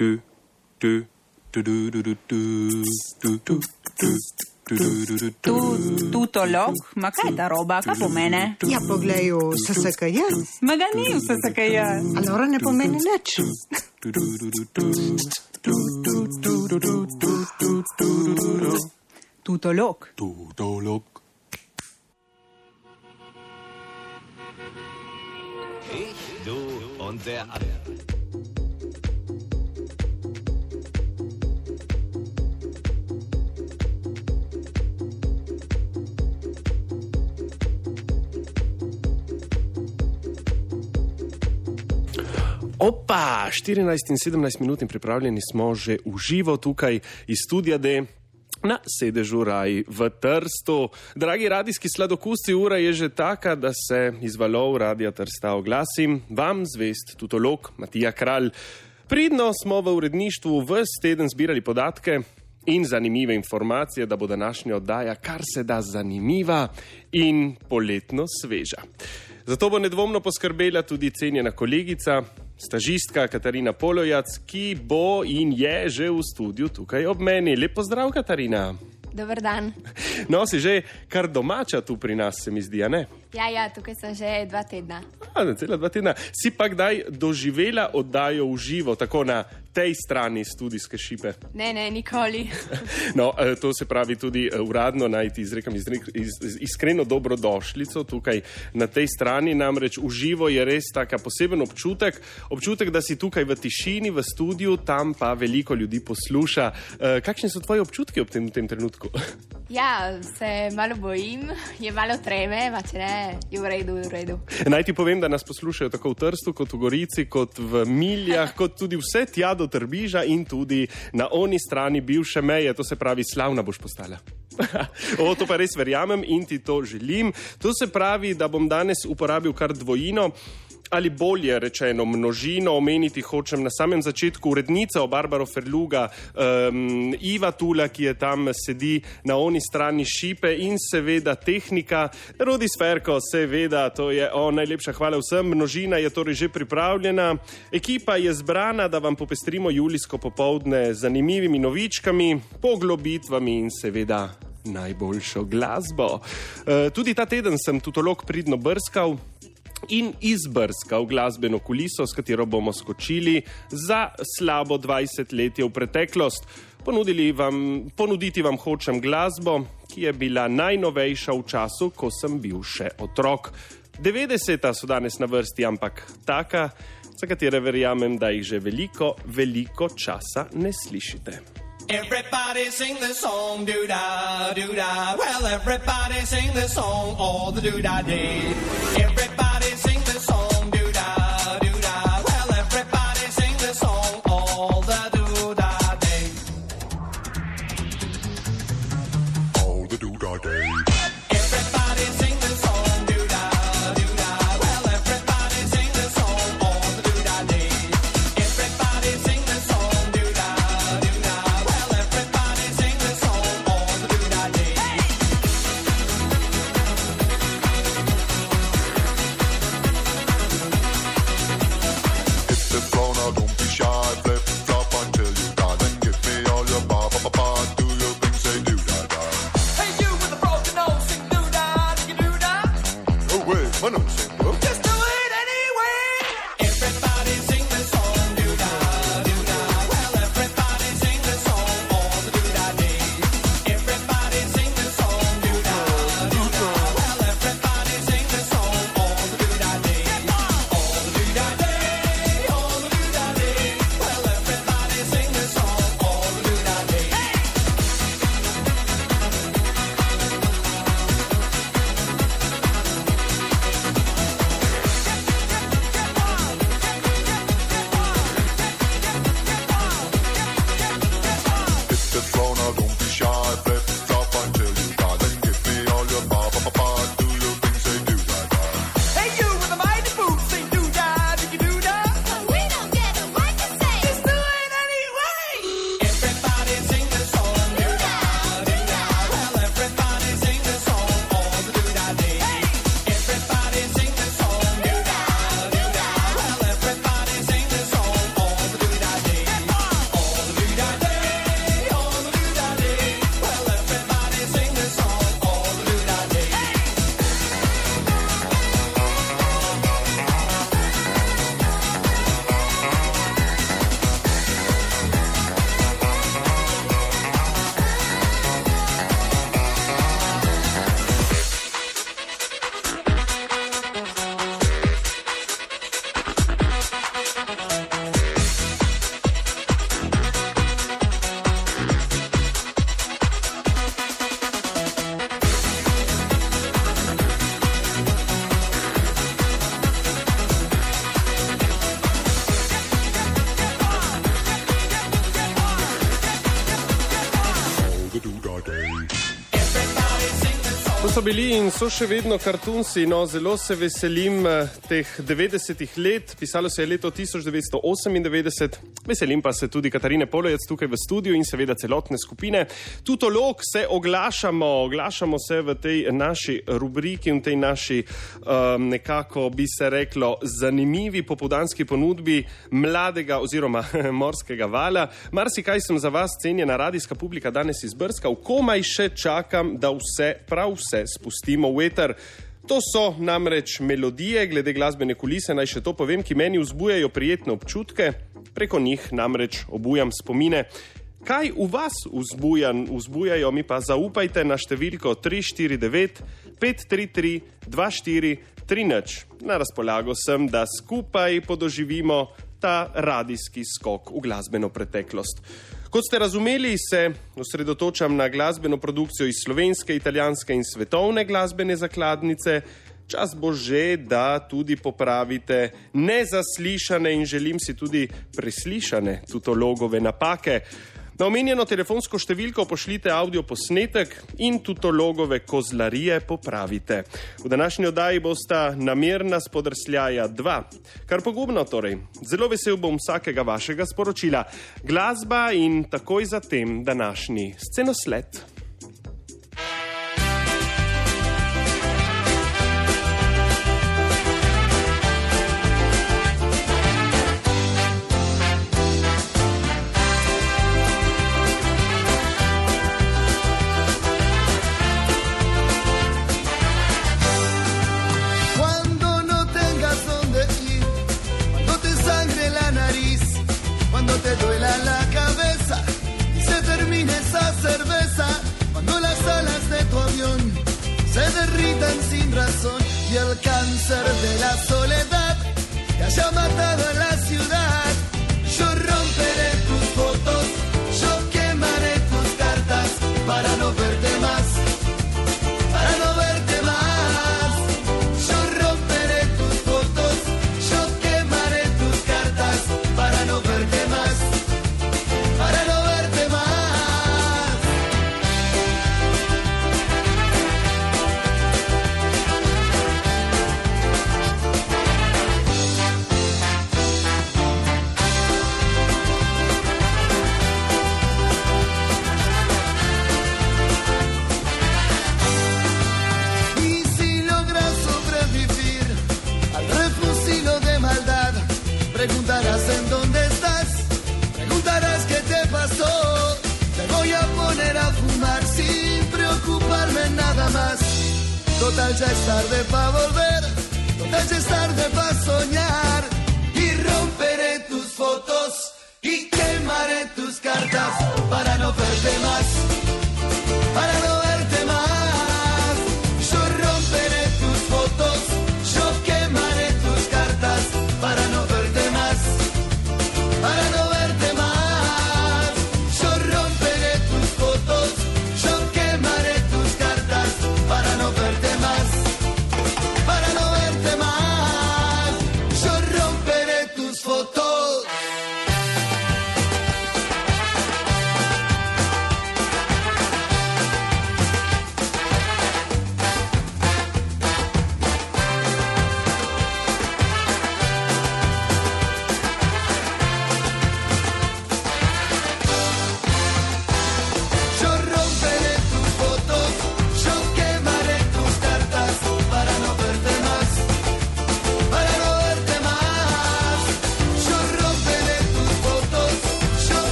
Tutolog? Ma kaj je ta roba? Kaj pomene? Ja, poglej, SSKJ. Ma ga ni v SSKJ. Allora ne pomeni nič. Tutolog. Ich, du und der andere. Opa, 14 in 17 minut in pripravljeni smo že v živo tukaj iz Studia D na sedežu Raj v Trstu. Dragi radijski sladokusci, ura je že taka, da se iz valov Radia Trsta oglasim. Vam zvest tutolog Matija Kralj. Pridno smo v uredništvu ves teden zbirali podatke in zanimive informacije, da bo današnja oddaja kar se da zanimiva in poletno sveža. Zato bo nedvomno poskrbela tudi cenjena kolegica, stažistka Katarina Polojac, ki bo in je že v studiu tukaj ob meni. Lep pozdrav, Katarina. Dober dan. No, si že kar domača tu pri nas, se mi zdi, a ne? Ja, tukaj sem že 2 tedna. Cela 2 tedna. Si pa kdaj doživela oddajo v živo, tako na tej strani studijske šipe? Ne, nikoli. No, to se pravi tudi uradno najti, izrekam iskreno dobrodošlico tukaj na tej strani, namreč v živo je res taka poseben občutek, da si tukaj v tišini, v studiu, tam pa veliko ljudi posluša. Kakšni so tvoji občutki ob tem trenutku? Ja, se malo bojim, je malo treme, pa če ne, je v redu. Naj ti povem, da nas poslušajo tako v Trstu, kot v Gorici, kot v Miljah, kot tudi vse tja do Trbiža in tudi na oni strani bivše meje, to se pravi, slavna boš postala. To pa res verjamem in ti to želim. To se pravi, da bom danes uporabil kar dvojino, ali bolje rečeno množino. Omeniti hočem na samem začetku urednica Barbaro Ferluga, Iva Tula, ki je tam sedi na oni strani šipe, in seveda tehnika, Rudi Sferko, seveda, to je najlepša hvala vsem. Množina je torej že pripravljena. Ekipa je zbrana, da vam popestrimo julijsko popoldne z zanimivimi novičkami, poglobitvami in seveda najboljšo glasbo. Tudi ta teden sem tutolog pridno brskal in izbrskal glasbeno kuliso, s katero bomo skočili za slabo 20 let v preteklost. Ponuditi vam hočem glasbo, ki je bila najnovejša v času, ko sem bil še otrok. 90-ta so danes na vrsti, ampak taka, za katere verjamem, da jih že veliko časa ne slišite. Everybody sing the song, doo-da, doo-da. Well, everybody sing the song all the doo-da day. Everybody sing the song, doo-da, doo-da. Well, everybody sing the song all the doo-da day. All the doo-da day. Everybody sing the song, doo-da, doo-da. Well, everybody sing the song all the doo-da day. Everybody sing the song, doo-da, doo-da. so bili in so še vedno kartunsi, no zelo se veselim teh 90-ih let, pisalo se je leto 1998, veselim pa se tudi Katarine Polojec tukaj v studiu in seveda celotne skupine. Tutolog se oglašamo se v tej naši rubriki, v tej naši nekako bi se reklo zanimivi popoldanski ponudbi mladega oziroma morskega vala. Marsikaj sem za vas, cenjena radijska publika, danes izbrskal, komaj še čakam, da prav vse spustimo v eter. To so namreč melodije, glede glasbene kulise, naj še to povem, ki meni vzbujajo prijetne občutke, preko njih namreč obujam spomine. Kaj v vas vzbujajo, mi pa zaupajte na številko 349 533 2430. Na razpolago sem, da skupaj podoživimo ta radijski skok v glasbeno preteklost. Kot ste razumeli, se osredotočam na glasbeno produkcijo iz slovenske, italijanske in svetovne glasbene zakladnice. Čas bo že, da tudi popravite nezaslišane in želim si tudi preslišane tutologove napake. Na omenjeno telefonsko številko pošljite audio posnetek in tutologove kozlarije popravite. V današnji oddaji bosta namerna spodrsljaja 2. Kar pogubno torej. Zelo vesel bom vsakega vašega sporočila. Glasba in takoj zatem današnji scenosled. Te duela la cabeza y se termine esa cerveza, cuando las alas de tu avión se derritan sin razón y el cáncer de la soledad te haya matado a la ciudad. Yo romperé tus fotos, yo quemaré tus cartas para no verte más, para no verte más. Yo romperé tus fotos, yo quemaré tus cartas para no verte más, para no verte más. Y si logras sobrevivir al refugio de maldad, preguntarás en dónde estás, preguntarás qué te pasó. Te voy a poner a fumar sin preocuparme nada más. Total ya es tarde pa' volver, total ya es tarde pa' soñar. Y romperé tus fotos y quemaré tus cartas para no verte más, para no verte más. Yo romperé tus fotos, yo quemaré tus cartas para no verte más, para no verte más. Yo romperé tus fotos, yo quemaré tus cartas para no verte más, para no verte más. Yo romperé tus fotos.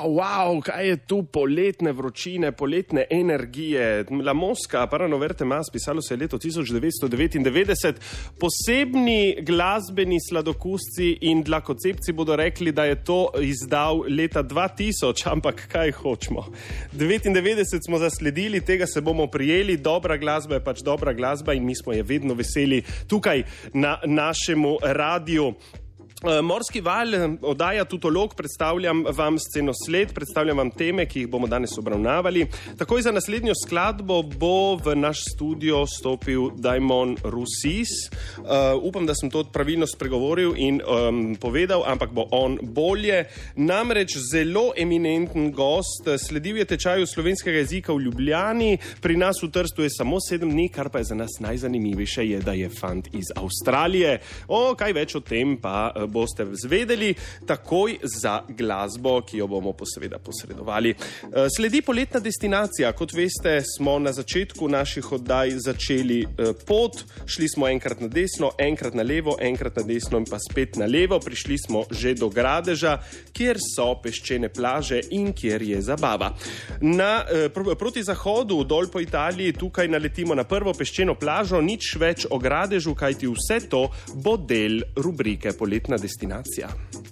Wow, kaj je tu poletne vročine, poletne energije. La Mosca, Parano verte mas, pisalo se je leto 1999. Posebni glasbeni sladokusci in dlakocepci bodo rekli, da je to izdal leta 2000, ampak kaj hočemo. 99 smo zasledili, tega se bomo prijeli, dobra glasba je pač dobra glasba in mi smo je vedno veseli tukaj na našemu radiju. Morski val, oddaja Tutolog, predstavljam vam scenosled, predstavljam vam teme, ki jih bomo danes obravnavali. Takoj za naslednjo skladbo bo v naš studio stopil Daimon Rusis. Upam, da sem to pravilno spregovoril in povedal, ampak bo on bolje. Namreč zelo eminenten gost, sledil je tečaju slovenskega jezika v Ljubljani, pri nas v Trstu je samo 7 dni, kar pa je za nas najzanimivejše je, da je fant iz Avstralije. Kaj več o tem pa boste zvedeli takoj za glasbo, ki jo bomo seveda posredovali. Sledi poletna destinacija. Kot veste, smo na začetku naših oddaj začeli pot. Šli smo enkrat na desno, enkrat na levo, enkrat na desno in pa spet na levo. Prišli smo že do Gradeža, kjer so peščene plaže in kjer je zabava. Proti zahodu, dol po Italiji, tukaj naletimo na prvo peščeno plažo, nič več o Gradežu, kajti vse to bo del rubrike Poletna destinacija.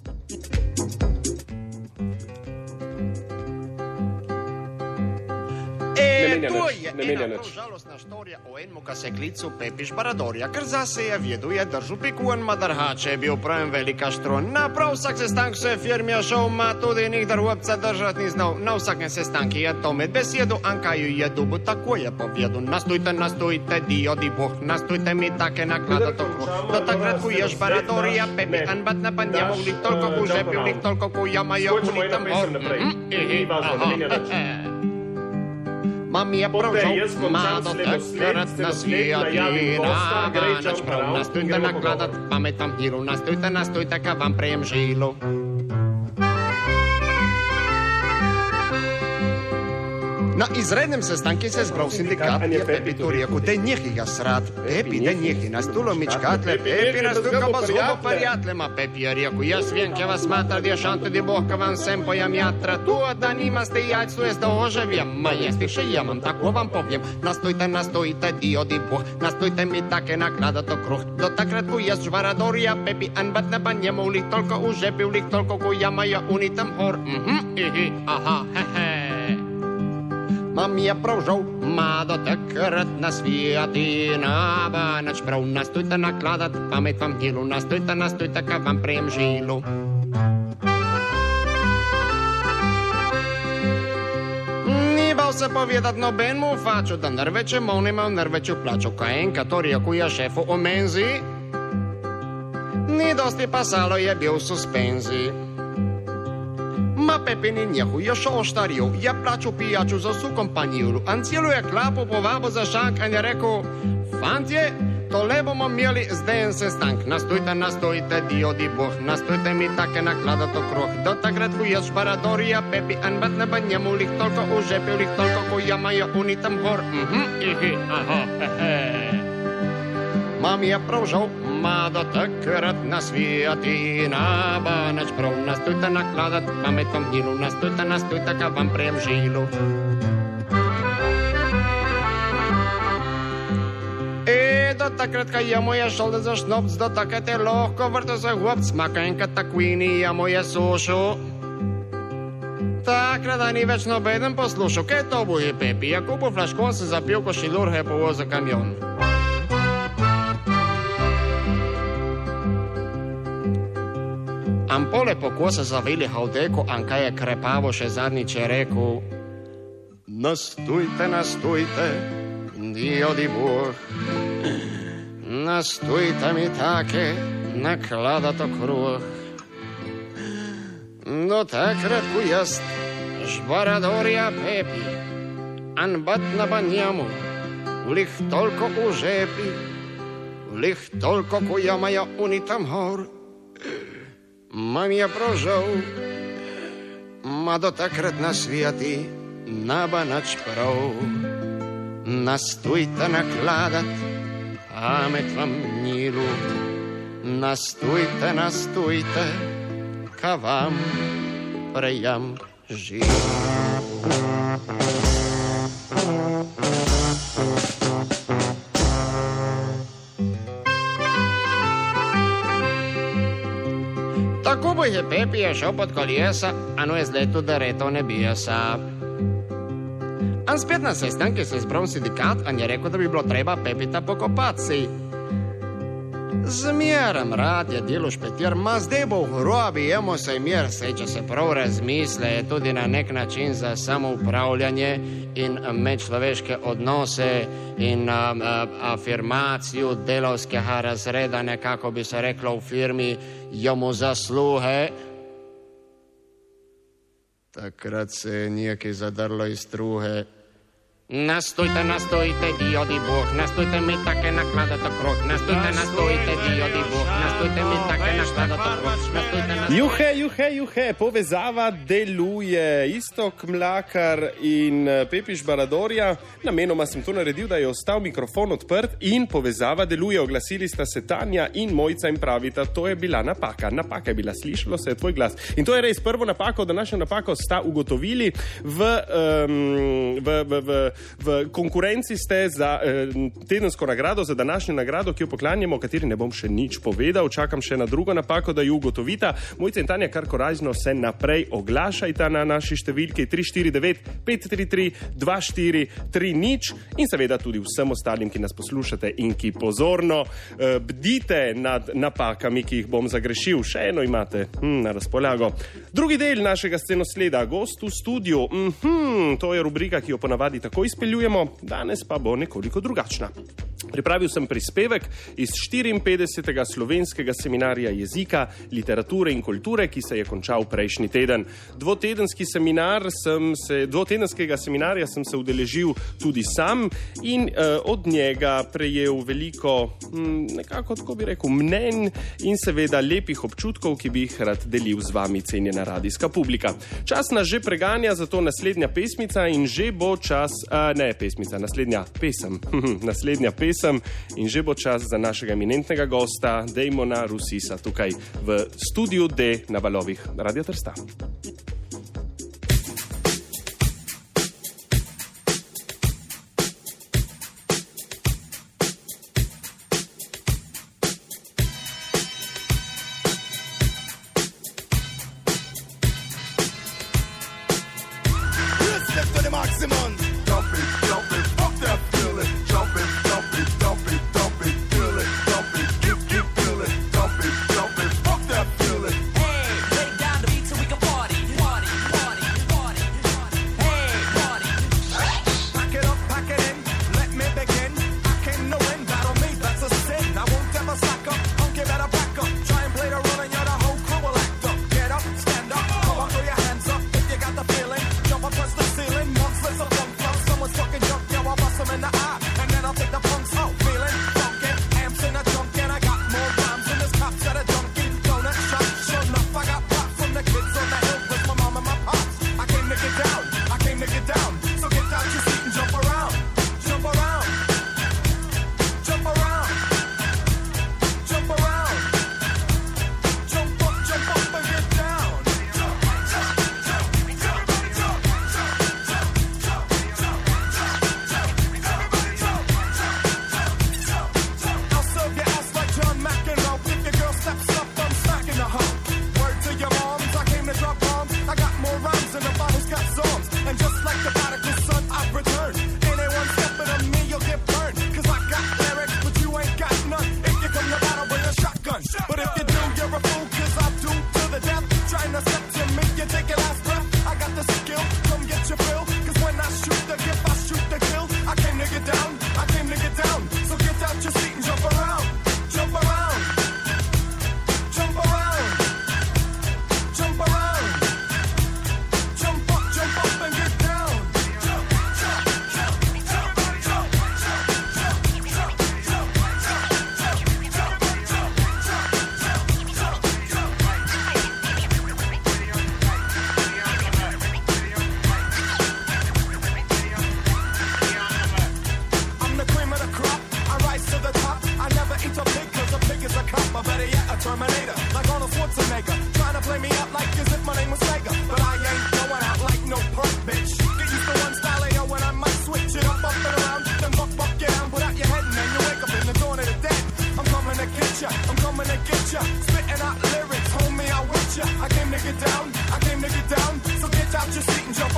To je ena žalostna štorija o enemu, ka se klicu Pepi Šparadorja, ker zase je vedu, je držal pikuan, madarhače je bil pravim velika štron. Na prav vsak sestank se je firmija šel, ma tudi nikdar uopca držat ni znal. Na vsakem sestanki je to med besedo, ankaju je dubu, tako je povedal. Nastojte, dio di boh, nastojte mi take naklada to kruh. Do takrat, ko je Šparadorja, Pepi anbat na pa ne mogli toliko kužepi, toliko kujamajo, unitam Mam je pravžal, ma do takrat nasvijati, naganač prav, nastojte nakladat, pamet vam hiru, nastojte, ka vam prejem žilu. Na izrednem sestanki se zbral sindikat, je Pepi to rekel, da njih ga srat, Pepi, da njih na stulo mičkatle, Pepi na stuka pa zhobo parijatle, ma Pepi je rekel, jaz vem, kje vas matra, da šanto di boh, ka vam sem pojam jatra, tu da nima ste jajcu, jaz da oživjem, ma jesti še jemam, tako vam povjem, nastojte, dio di boh, nastojte mi take naklada to kruh, do takrat, ko jaz Šparadorja, Pepi anbat na pa njemu, lih toliko v žepi, lih toliko, ko jamajo unitam hor, Mam je prav žal, ma do takrat nasvijati, nabanač prav, nastojte nakladat, pamet vam hilu, nastojte, ka vam prejem žilu. Ni bal se povedat nobenmu faču, da nerveče monima v nerveču plaču, ka enka to reku je šefu o menzi, ni dosti pasalo je bil v suspenziji. Ma Pepi ni njehu je šo oštaril, je plaču pijaču za vsu kompaniju. An cijelu je klapu povabo za šank, an je rekel, fantje, tole bomo imeli zdaj en sestank. Nastojte, dio di boh, nastojte mi take naklada to kruh. Do takrat, ko je Šparadorja, Pepi anbat ne pa njemu, lih toliko v žepi, lih toliko, ko jamajo unitam hor. Mam je prav žal, ma do takrat nasvijati, nabanač prav, nastojte nakladat, pamet vam hilu, nastojte, ka vam prejem žilu. Do takrat, ka je moja šolda za šnopc, do takrat je lahko vrto za hopc, maka enka takvini je moje sušu. Takrat, da ni več nobeden poslušal, kaj to bo je Pepi, je kupil flaškon, se zapil, ko šilur je povozil kamion. Ampole po kose zavili havdeku, Anka je krepavo še zadnjič je rekel, nastojte, dio di boh, nastojte mi take naklada to kruh. Do takrat, ko jaz Šparadorja Pepi anbat na pa njemu, lih toliko v žepi, lih toliko, ko jamajo unitam hor. Mam je prav žal, ma do takrat nasvijati, nabanač prav, nastojte nakladat, pamet vam nilu, nastojte, ka vam prejem živ. Tako bo je Pepi je šel pod koljesa, a no je zletu, da reto ne bije sa. An spet na sestanki se je zbral sindikat, an je rekel, da bi bilo treba Pepita pokopati. Zmeram rad je delo špetir, ma zdaj bo v hrobi, jemo se mir, sej če se prav razmisle, je tudi na nek način za samoupravljanje in medčloveške odnose in afirmacijo delavskega razreda, nekako bi se reklo v firmi, jemu zasluhe. Takrat se je nekaj zadrlo iz struhe. Nastojte, diodi Bog, nastojte mi take nakladati okrog, nastojte, diodi Bog, nastojte mi take nakladati okrog, nastojte. Juhe, povezava deluje. Iztok Mlakar in Pepiš Baradorja. Namenoma sem to naredil, da je ostal mikrofon odprt in povezava deluje. Oglasili sta se Tanja in Mojca in pravita, to je bila napaka. Napaka je bila, slišalo se je tvoj glas. In to je res prvo napako, današnjo napako sta ugotovili v konkurenci ste za tedensko nagrado, za današnjo nagrado, ki jo poklanjamo, o kateri ne bom še nič povedal. Čakam še na drugo napako, da jo ugotovita. Mojca in Tanja kar korajžno se naprej oglašajta na naši številki 349 533 2430 in seveda tudi vsem ostalim, ki nas poslušate in ki pozorno bdite nad napakami, ki jih bom zagrešil. Še eno imate na razpolago. Drugi del našega scenosleda, gost v studiu. To je rubrika, ki jo ponavadi tako izpeljujemo, danes pa bo nekoliko drugačna. Pripravil sem prispevek iz 54. slovenskega seminarja jezika, literature in kulture, ki se je končal prejšnji teden. Dvotedenskega seminarja sem se udeležil tudi sam in od njega prejel veliko, nekako tako bi rekel, mnenj in seveda lepih občutkov, ki bi jih rad delil z vami, cenjena radijska publika. Čas nas že preganja, zato naslednja pesmica in že bo čas, naslednja pesem in že bo čas za našega eminentnega gosta Damona Rusisa tukaj v studiu D na valovih Radia Trsta.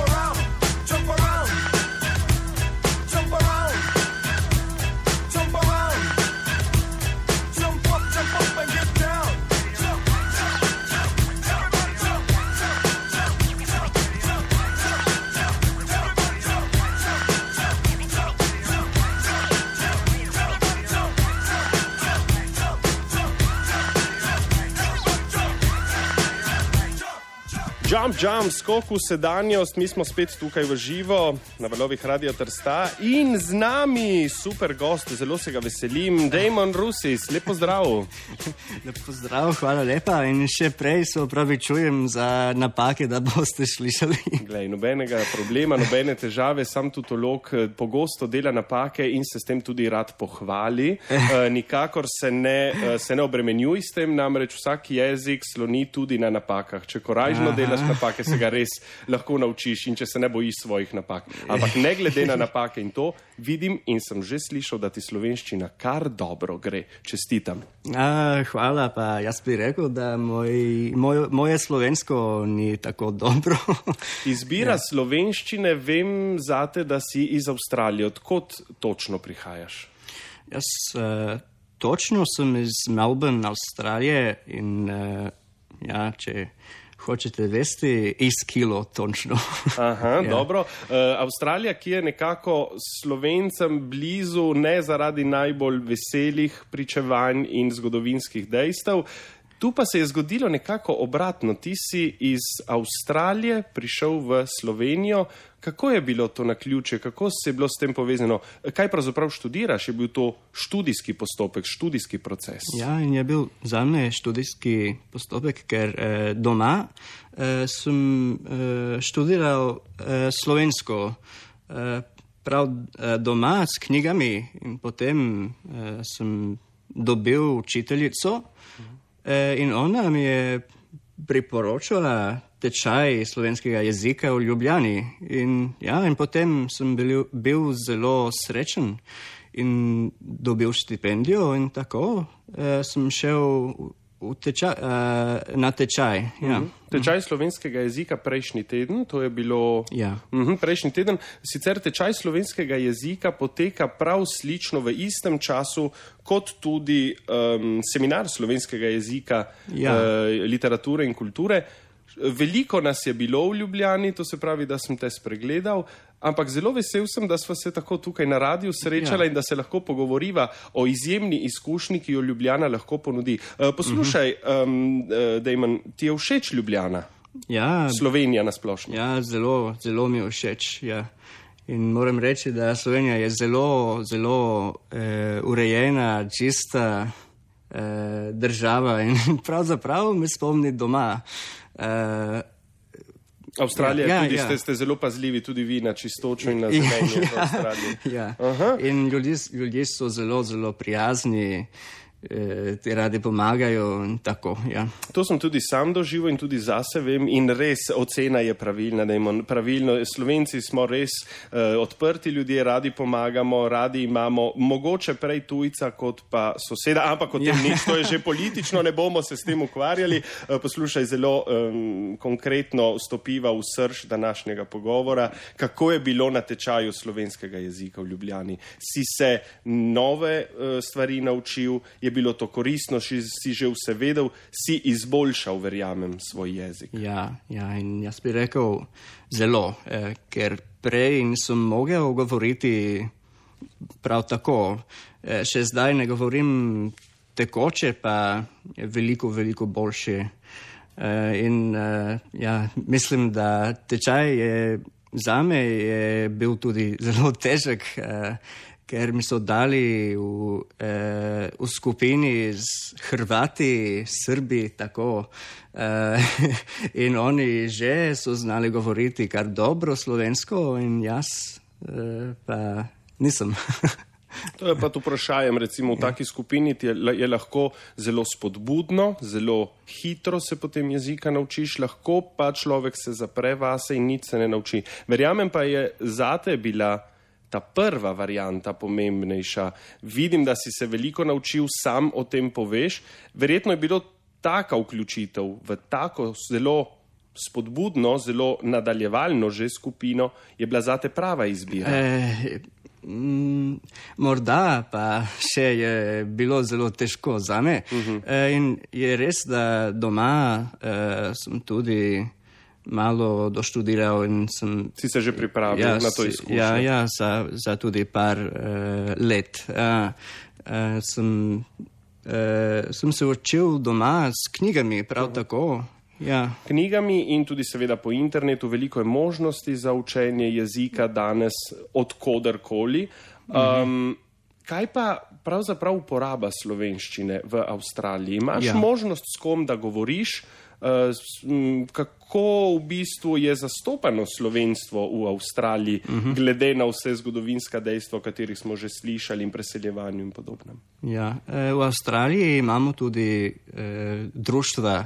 around, jump around, jump around, jump around, jump up and get down. Jump, jump, jump, everybody jump, jump, jump, jump, jump, jump, everybody jump, jump, jump, Jump, jump, skok v sedanjost, mi smo spet tukaj v živo na valovih Radia Trsta in z nami super gost, zelo se ga veselim, Damon Rusis, lepo zdrav. Lepo zdrav, hvala lepa in še prej se opravičujem za napake, da boste slišali. Glej, nobenega problema, nobene težave, sam tutolog pogosto dela napake in se s tem tudi rad pohvali. Nikakor se ne obremenjuj s tem, namreč vsak jezik sloni tudi na napakah. Če korajžno delaš napake, se ga res lahko naučiš in če se ne bojiš svojih napak. Ampak ne glede na napake in to, vidim in sem že slišal, da ti slovenščina kar dobro gre. Čestitam. Hvala, pa jaz bi rekel, da moje slovensko ni tako dobro. Izbira slovenščine, vem zate, da si iz Avstralije. Odkot točno prihajaš? Jaz točno sem iz Melbourne, Avstralije in če hočete vesti, iz kilo točno. Aha, dobro. Avstralija, ki je nekako Slovencem blizu, ne zaradi najbolj veselih pričevanj in zgodovinskih dejstev. Tu pa se je zgodilo nekako obratno. Ti si iz Avstralije prišel v Slovenijo. Kako je bilo to naključje? Kako se je bilo s tem povezano? Kaj pravzaprav študiraš? Je bil to študijski postopek, študijski proces? Ja, in je bil zame študijski postopek, ker doma sem študiral slovensko. Prav doma s knjigami in potem sem dobil učiteljico in ona mi je priporočala tečaj slovenskega jezika v Ljubljani. In potem sem bil zelo srečen in dobil štipendijo in tako sem šel na tečaj. Ja. Tečaj slovenskega jezika prejšnji teden, to je bilo prejšnji teden. Sicer tečaj slovenskega jezika poteka prav slično v istem času kot tudi seminar slovenskega jezika, literature in kulture. Veliko nas je bilo v Ljubljani, to se pravi, da sem te spregledal, ampak zelo vesel sem, da sva se tako tukaj na radiju srečala in da se lahko pogovoriva o izjemni izkušnji, ki jo Ljubljana lahko ponudi. Poslušaj, Damon, ti je všeč Ljubljana? Ja. Slovenija nasplošno? Ja, zelo mi je všeč, ja. In moram reči, da Slovenija je zelo urejena, čista država in pravzaprav me spomni doma. Avstralija, tudi ste zelo pazljivi, tudi vi na čistočo in na zelenje v Avstraliji. In ljudje so zelo prijazni, ti radi pomagajo in tako, ja. To sem tudi sam doživel in tudi zase vem in res ocena je pravilna, pravilno. Slovenci smo res odprti ljudje, radi pomagamo, radi imamo mogoče prej tujca kot pa soseda, ampak o tem nič, to je že politično, ne bomo se s tem ukvarjali. Poslušaj, zelo konkretno vstopiva v srž današnjega pogovora. Kako je bilo na tečaju slovenskega jezika v Ljubljani? Si se nove stvari naučil? Je bilo to koristno, si že vse vedel, si izboljšal, verjamem, svoj jezik. Ja, in jaz bi rekel zelo, ker prej nisem mogel govoriti prav tako. Še zdaj ne govorim tekoče, pa je veliko boljše. Mislim, da tečaj zame je bil tudi zelo težek, ker mi so dali v skupini z Hrvati, Srbi, tako. In oni že so znali govoriti kar dobro slovensko in jaz pa nisem. To je pa to vprašajem, recimo v taki skupini je lahko zelo spodbudno, zelo hitro se potem jezika naučiš, lahko pa človek se zapre vase in nič se ne nauči. Verjamem pa je zate bila ta prva varianta pomembnejša. Vidim, da si se veliko naučil, sam o tem poveš. Verjetno je bilo taka vključitev v tako zelo spodbudno, zelo nadaljevalno že skupino, je bila zate prava izbira? Morda pa še je bilo zelo težko zame. In je res, da doma sem tudi malo doštudiral in sem... Si se že pripravil na to izkušnjo? Ja, za tudi par let. Sem se učil doma s knjigami, prav tako. Ja. Knjigami in tudi seveda po internetu. Veliko je možnosti za učenje jezika danes odkodarkoli. Kaj pa pravzaprav uporaba slovenščine v Avstraliji? Imaš možnost s kom, da govoriš? Kako v bistvu je zastopano slovenstvo v Avstraliji, glede na vse zgodovinska dejstva, o katerih smo že slišali, in preseljevanju in podobnem? Ja, v Avstraliji imamo tudi društva,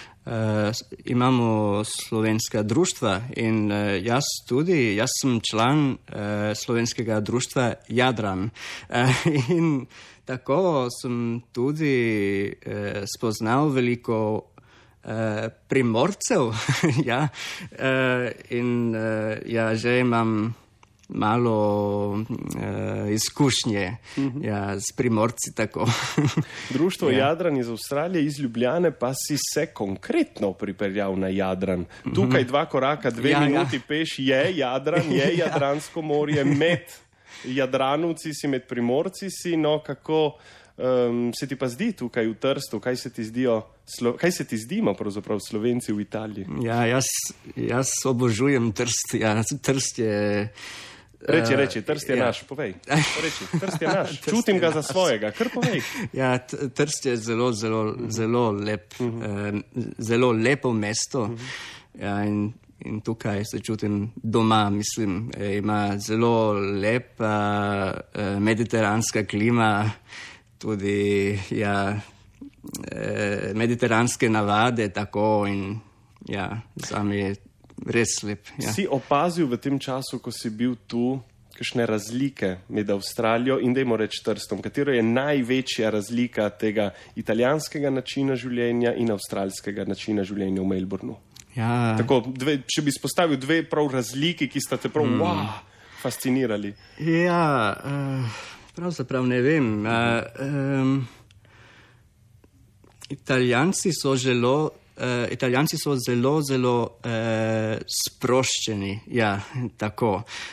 imamo slovenska društva in jaz sem član slovenskega društva Jadran. In tako sem tudi spoznal veliko Primorcev, ja, in že imam malo izkušnje s Primorci tako. Društvo Jadran iz Avstralije, iz Ljubljane, pa si se konkretno pripeljal na Jadran. Tukaj 2 koraka, 2 minuti peš je Jadran, je Jadransko morje, med Jadranovci si, med Primorci si, no kako se ti pa zdi tukaj v Trstu, kaj se ti zdimo pravzaprav Slovenci v Italiji? Ja, jaz obožujem Trst, Trst je... Reči, Trst je naš, povej. Reči, Trst je naš, čutim ga za svojega, kar povej. Ja, Trst je zelo lepo mesto, ja, in tukaj se čutim doma, mislim, ima zelo lepa mediteranska klima, tudi mediteranske navade, tako, in zame je res lep. Ja. Si opazil v tem času, ko si bil tu, kakšne razlike med Avstralijo in dajmo reči Trstom? Katero je največja razlika tega italijanskega načina življenja in avstralskega načina življenja v Melbourneu? Ja. Tako, če bi spostavil 2 prav razliki, ki sta te prav fascinirali. Ja, pravzaprav ne vem. Italijanci so zelo sproščeni, ja, tako.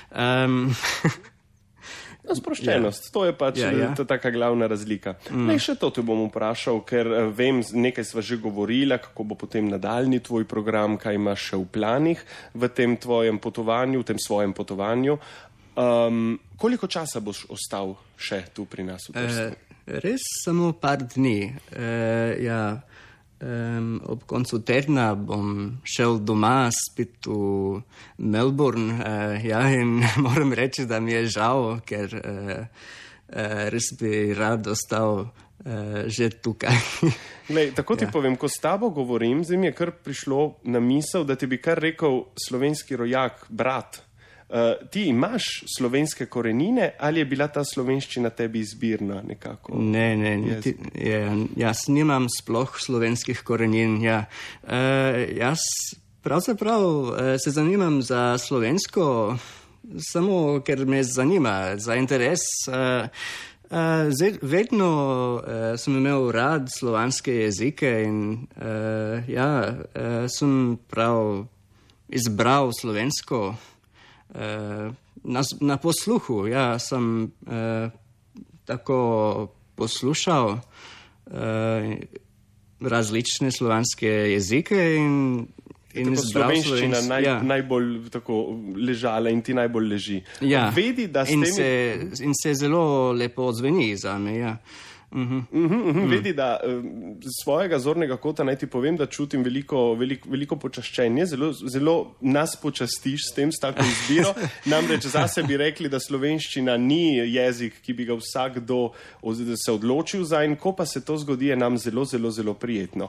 Sproščenost, to je pač taka glavna razlika. Še to te bom vprašal, ker vem, nekaj sva že govorila, kako bo potem nadaljni tvoj program, kaj imaš še v planih v tem tvojem potovanju, v tem svojem potovanju. Koliko časa boš ostal še tu pri nas v Trstu? Res samo par dni. Ob koncu tedna bom šel doma spet v Melbourne, in moram reči, da mi je žal, ker res bi rad ostal že tukaj. Glej, tako ti povem, ko s tabo govorim, zdaj mi je kar prišlo na misel, da ti bi kar rekel slovenski rojak, brat. Ti imaš slovenske korenine ali je bila ta slovenščina tebi izbirna nekako? Ne, jaz nimam sploh slovenskih korenin. Jaz pravzaprav se zanimam za slovensko, samo ker me zanima, za interes. Vedno sem imel rad slovanske jezike in sem prav izbral slovensko. Na posluhu, sem tako poslušal različne slovanske jezike in izbral slovenščina najbolj tako ležala in ti najbolj leži. Ja, vedi, da in se zelo lepo odzveni zame, Vedi, da svojega zornega kota naj ti povem, da čutim veliko počaščenje, zelo nas počastiš s tako izbiro. Namreč zase bi rekli, da slovenščina ni jezik, ki bi ga vsakdo se odločil za, in ko pa se to zgodi, je nam zelo, zelo, zelo prijetno.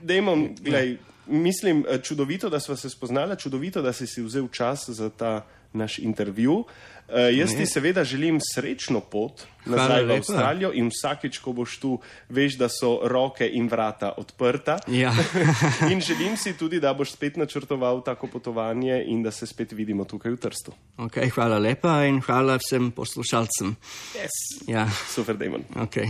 Mislim, čudovito, da sva se spoznala, čudovito, da si vzel čas za ta naš intervju. Jaz ti seveda želim srečno pot nazaj v Avstralijo in vsakič, ko boš tu, veš, da so roke in vrata odprta. Ja. In želim si tudi, da boš spet načrtoval tako potovanje in da se spet vidimo tukaj v Trstu. Ok, hvala lepa in hvala vsem poslušalcem. Yes. Ja. Super, Damon. Ok.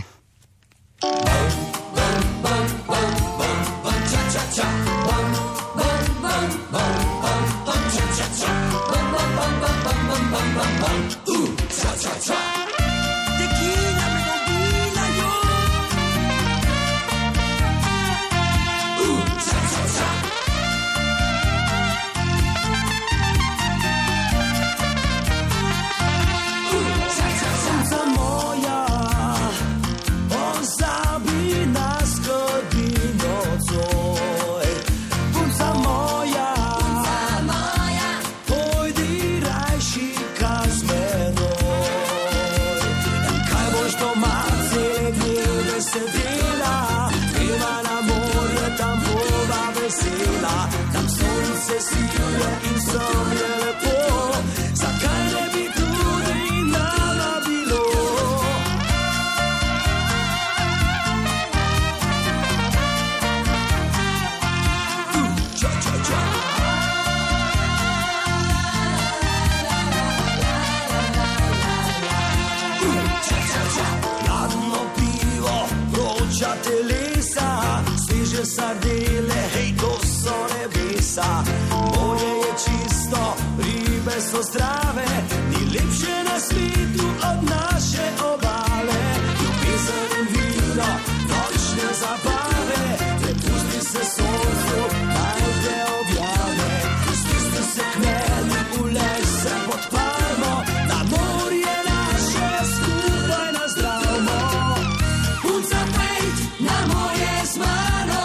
Sardele, hej, to so nebesa. Morje je čisto, ribe so zdrave, ni lepše na svetu od naše obale. Ljubezen in vino, nočne zabave, prepusti se soncu, naj te objave. Stisni se k meni, ulej se pod palmo, na morje naše skupaj nazdravimo. Punca pejt, na morje z mano,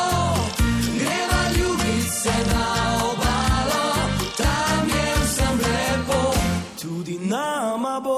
nama bo.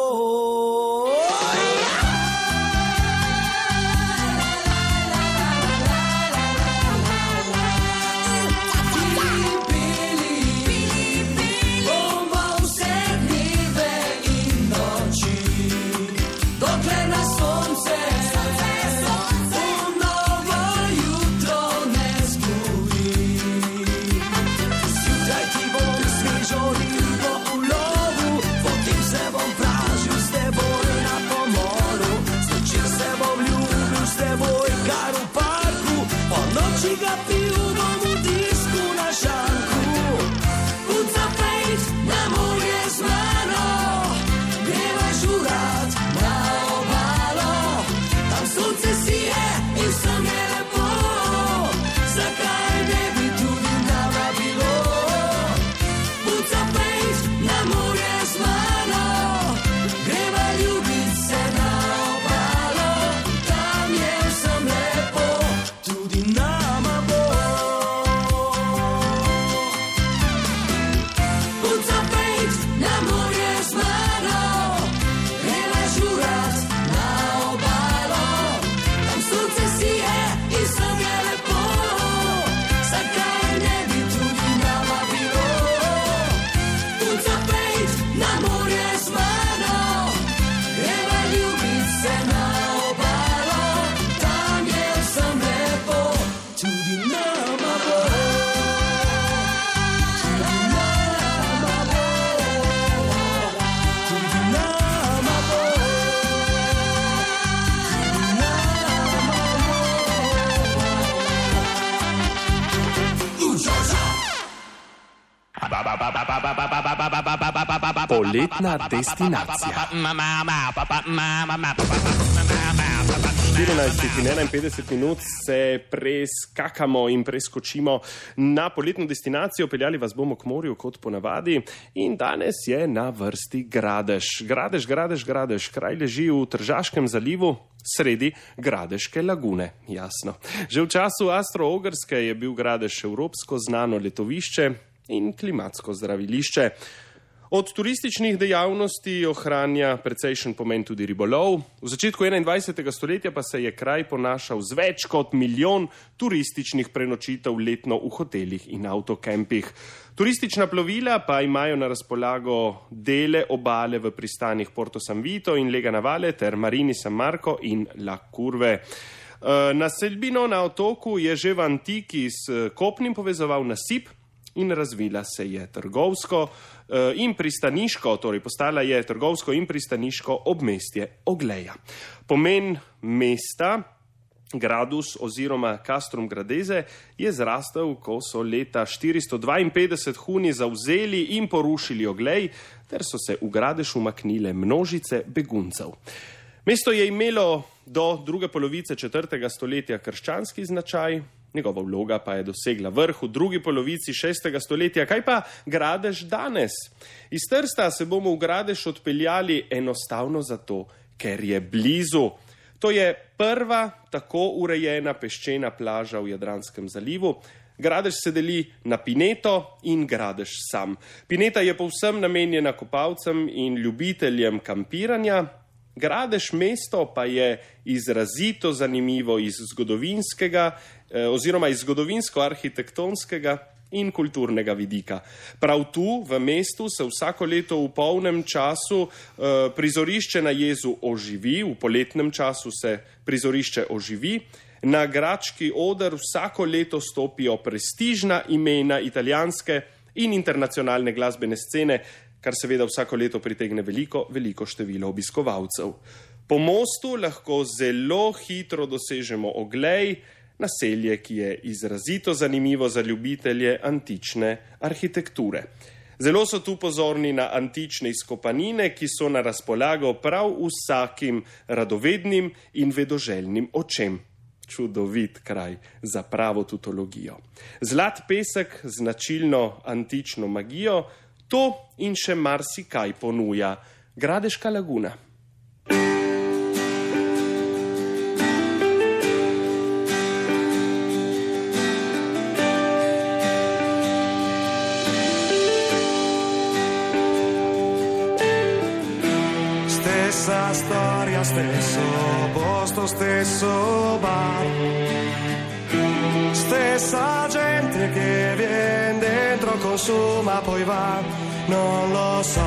Poletna destinacija. 14:51 se preskakamo in preskočimo na poletno destinacijo. Peljali vas bomo k morju kot ponavadi in danes je na vrsti Gradež. Gradež. Kraj leži v Tržaškem zalivu, sredi Gradeške lagune, jasno. Že v času Avstro-Ogrske je bil Gradež evropsko znano letovišče in klimatsko zdravilišče. Od turističnih dejavnosti ohranja precejšen pomen tudi ribolov. V začetku 21. stoletja pa se je kraj ponašal z več kot 1 milijon turističnih prenočitev letno v hotelih in avtokempih. Turistična plovila pa imajo na razpolago dele obale v pristanih Porto San Vito in Lega Navale ter Marini San Marco in La Curve. Naselbino na otoku je že v antiki s kopnim povezoval nasip in razvila se je trgovsko in pristaniško, torej postala je trgovsko in pristaniško obmestje Ogleja. Pomen mesta Gradus oziroma Castrum Gradese je zrastel, ko so leta 452 Huni zavzeli in porušili Oglej, ter so se v Gradež umaknile množice beguncev. Mesto je imelo do druge polovice 4. stoletja krščanski značaj, njegova vloga pa je dosegla vrh v drugi polovici 6. stoletja. Kaj pa Gradež danes? Iz Trsta se bomo v Gradež odpeljali enostavno zato, ker je blizu. To je prva tako urejena peščena plaža v Jadranskem zalivu. Gradež se deli na Pineto in Gradež sam. Pineta je povsem namenjena kopalcem in ljubiteljem kampiranja. Gradež mesto pa je izrazito zanimivo iz zgodovinskega oziroma iz zgodovinsko-arhitektonskega in kulturnega vidika. Prav tu v mestu se vsako leto v polnem času prizorišče na jezu oživi, v poletnem času se prizorišče oživi. Na Grački oder vsako leto stopijo prestižna imena italijanske in internacionalne glasbene scene, kar seveda vsako leto pritegne veliko število obiskovalcev. Po mostu lahko zelo hitro dosežemo Oglej, naselje, ki je izrazito zanimivo za ljubitelje antične arhitekture. Zelo so tu pozorni na antične izkopanine, ki so na razpolago prav vsakim radovednim in vedoželjnim očem. Čudovit kraj za pravo tutologijo. Zlat pesek z značilno antično magijo, to in še marsikaj ponuja Gradeška laguna. Stessa storia, stesso posto, stesso bar, stessa gente che viene dentro, consuma, poi va. Non lo so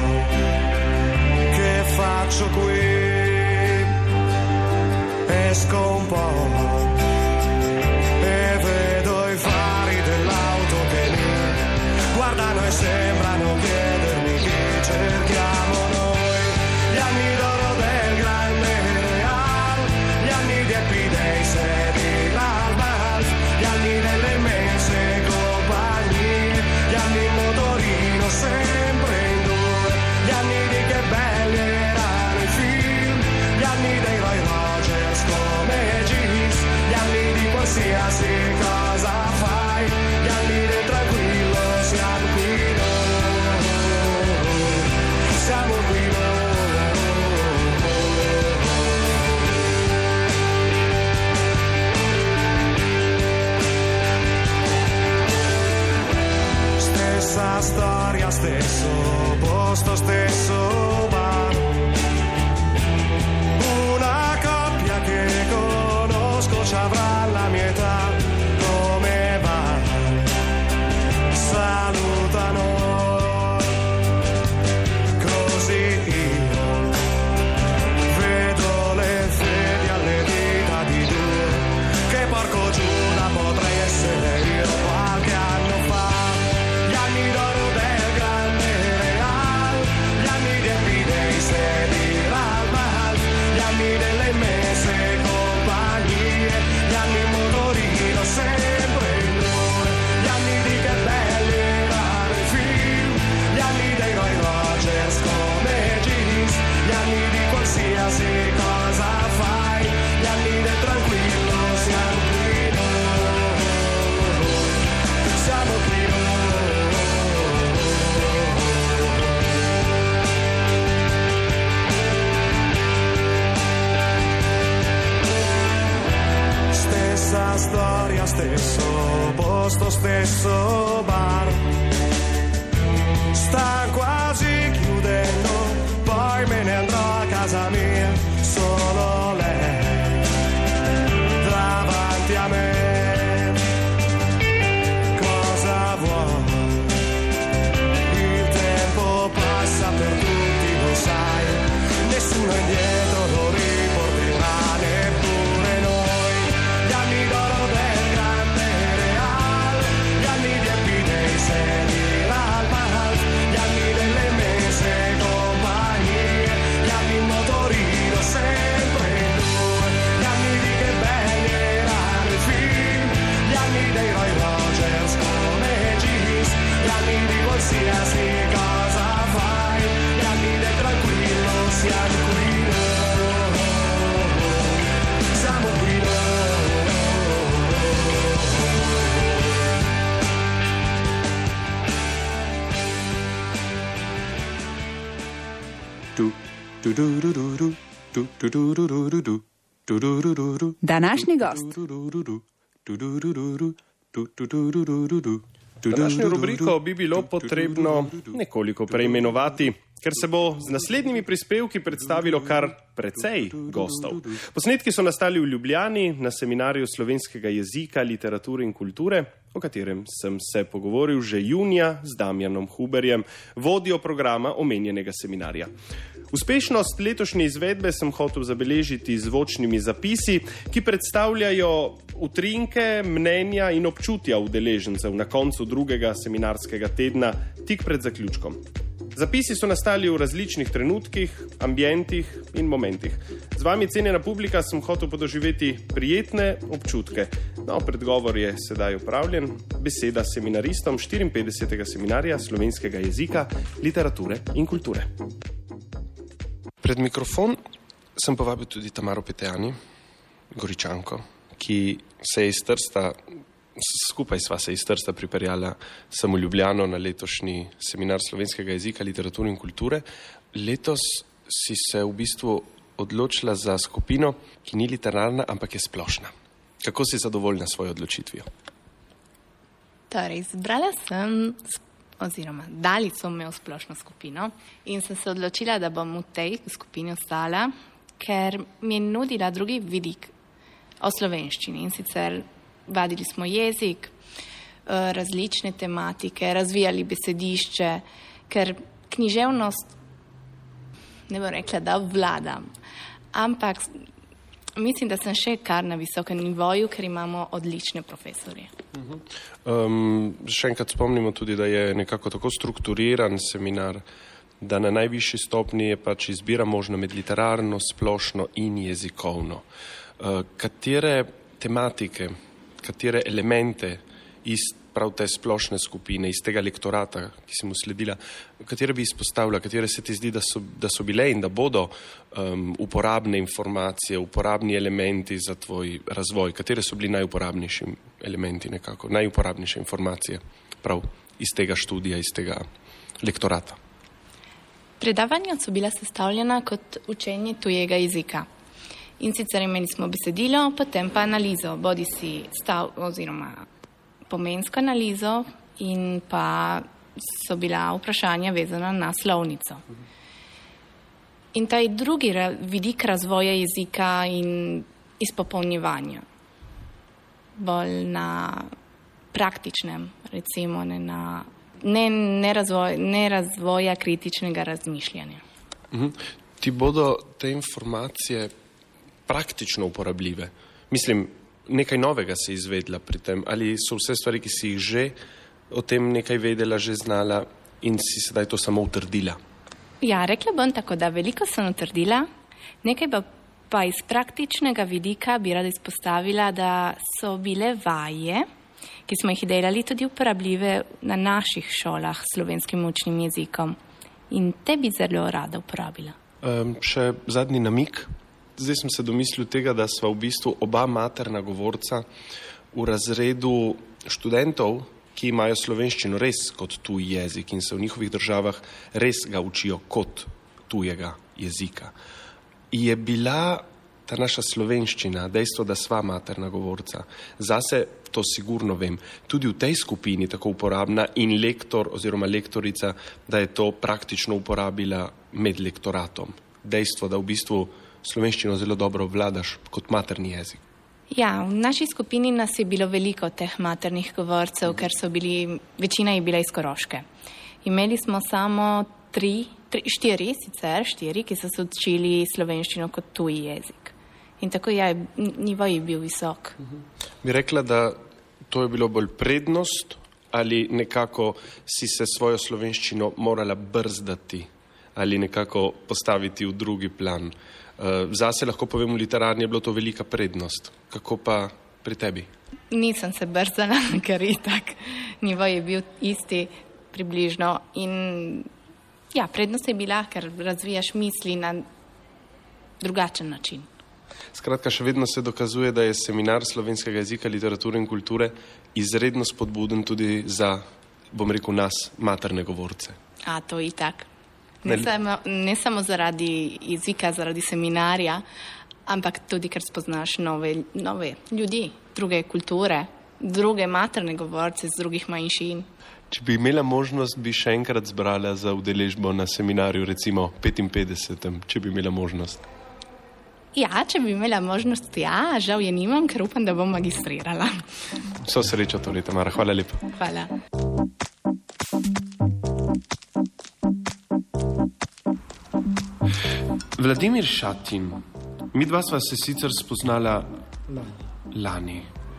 che faccio qui, esco un po' e vedo i fari dell'auto che mi guardano e sembrano chiedermi chi cerchiamo noi. Gli anni d'oro del grande Real, gli anni di Happy Days e di Ralph, gli anni delle immense compagnie, gli anni in motorino sempre in due, gli anni di che belli erano i film, gli anni dei Roy Rogers come Gis, gli anni di qualsiasi cosa fai, gli anni del tranquillo, siamo qui noi, siamo qui noi. Stessa storia, stesso posto, stesso bar, una coppia che conosco ci avrà la mia età, come va? Salutano, così io vedo le fedi alle dita di due, che porco Giuda potrei essere io qualche anno fa. Gli anni d'oro del grande Real, gli anni di Happy Days e di Ralph, gli anni delle immense compagnie, gli anni in motorino sempre in due, gli anni di che belli erano i film, gli anni dei Roy Rogers come Gis, gli anni di qualsiasi cosa fai, gli anni del tranquillo, siamo qui noi, siamo qui noi. Stessa storia, stesso posto, stesso bar, sta quasi chiudendo, poi me ne andrò a casa mia, solo lei davanti a me. Cosa vuoi? Il tempo passa per tutti, lo sai, nessuno indietro lo riporterà, neppure noi. Gli anni d'oro del grande Real, gli anni di Happy Days e di Ralph, gli anni delle mese compagnie, gli anni in motorino sempre in due, gli anni di che belli erano i film, gli anni dei Roy Rogers come Gis, gli anni di qualsiasi cosa fai, gli anni del tranquillo siamo qui noi, siamo qui noi. Današnji gost. Današnjo rubriko bi bilo potrebno nekoliko preimenovati, ker se bo z naslednjimi prispevki predstavilo kar precej gostov. Posnetki so nastali v Ljubljani na seminarju slovenskega jezika, literature in kulture, o katerem sem se pogovoril že junija z Damjanom Huberjem, vodjo programa omenjenega seminarja. Uspešnost letošnje izvedbe sem hotel zabeležiti z zvočnimi zapisi, ki predstavljajo utrinke, mnenja in občutja udeležencev na koncu drugega seminarskega tedna tik pred zaključkom. Zapisi so nastali v različnih trenutkih, ambientih in momentih. Z vami, cenjena publika, sem hotel podoživeti prijetne občutke. No, predgovor je sedaj opravljen. Beseda seminaristom 54. seminarja slovenskega jezika, literature in kulture. Pred mikrofon sem povabil tudi Tamaro Petejani, Goričanko, ki se je iz Trsta, skupaj sva se iz Trsta pripeljala sem v Ljubljano na letošnji seminar slovenskega jezika, literature in kulture. Letos si se v bistvu odločila za skupino, ki ni literarna, ampak je splošna. Kako si zadovoljna s svojo odločitvijo? Torej, izbrala sem, oziroma dali so me v splošno skupino in sem se odločila, da bom v tej skupini ostala, ker mi je nudila drugi vidik o slovenščini. In sicer vadili smo jezik, različne tematike, razvijali besedišče, ker književnost, ne bom rekla, da vladam, ampak mislim, da sem še kar na visokem nivoju, ker imamo odlične profesorje. Še enkrat spomnimo tudi, da je nekako tako strukturiran seminar, da na najvišji stopni je pač izbira možna med literarno, splošno in jezikovno. Katere tematike, katere elemente iz prav te splošne skupine, iz tega lektorata, ki si mu sledila, katere bi izpostavila, katere se ti zdi, da so bile in da bodo uporabne informacije, uporabni elementi za tvoj razvoj, katere so bili najuporabnejši elementi nekako, najuporabnejše informacije prav iz tega študija, iz tega lektorata? Predavanja so bila sestavljena kot učenje tujega jezika. In sicer imeli smo besedilo, potem pa analizo, bodisi oziroma pomensko analizo in pa so bila vprašanja vezana na slovnico. In taj drugi vidik razvoja jezika in izpopolnjevanja, bolj na praktičnem, recimo ne razvoja kritičnega razmišljanja. Ti bodo te informacije praktično uporabljive? Mislim, nekaj novega si izvedla pri tem, ali so vse stvari, ki si jih že o tem nekaj vedela, že znala in si sedaj to samo utrdila? Ja, rekla bom tako, da veliko sem utrdila, nekaj pa iz praktičnega vidika bi rada izpostavila, da so bile vaje, ki smo jih delali, tudi uporabljive na naših šolah s slovenskim učnim jezikom in te bi zelo rada uporabila. Še zadnji namig. Zdaj sem se domislil tega, da sva v bistvu oba materna govorca v razredu študentov, ki imajo slovenščino res kot tuj jezik in se v njihovih državah res ga učijo kot tujega jezika. Je bila ta naša slovenščina, dejstvo, da sva materna govorca, zase to sigurno vem, tudi v tej skupini tako uporabna in lektor oziroma lektorica, da je to praktično uporabila med lektoratom. Dejstvo, da v bistvu slovenščino zelo dobro obvladaš kot materni jezik. Ja, v naši skupini nas je bilo veliko teh maternih govorcev, ker večina je bila iz Koroške. Imeli smo samo štiri, ki so se učili slovenščino kot tuji jezik. In tako nivo je bil visok. Bi rekla, da to je bilo bolj prednost ali nekako si se svojo slovenščino morala brzdati ali nekako postaviti v drugi plan? Zase lahko povem, v literarni je bilo to velika prednost. Kako pa pri tebi? Nisem se brzdala, ker itak nivo je bil isti približno. In ja, prednost je bila, ker razvijaš misli na drugačen način. Skratka, še vedno se dokazuje, da je seminar slovenskega jezika, literature in kulture izredno spodbuden tudi za, bom rekel, nas, materne govorce. To itak. Ne samo zaradi jezika, zaradi seminarja, ampak tudi, ker spoznaš nove ljudi, druge kulture, druge materne govorce z drugih manjšin. Če bi imela možnost, bi še enkrat zbrala za udeležbo na seminarju, recimo 55. Če bi imela možnost. Ja, če bi imela možnost, ja, žal je nimam, ker upam, da bom magistrirala. Vso srečo torej, Tamara. Hvala lepa. Hvala. Vladimir Šatin, midva sva se sicer spoznala lani.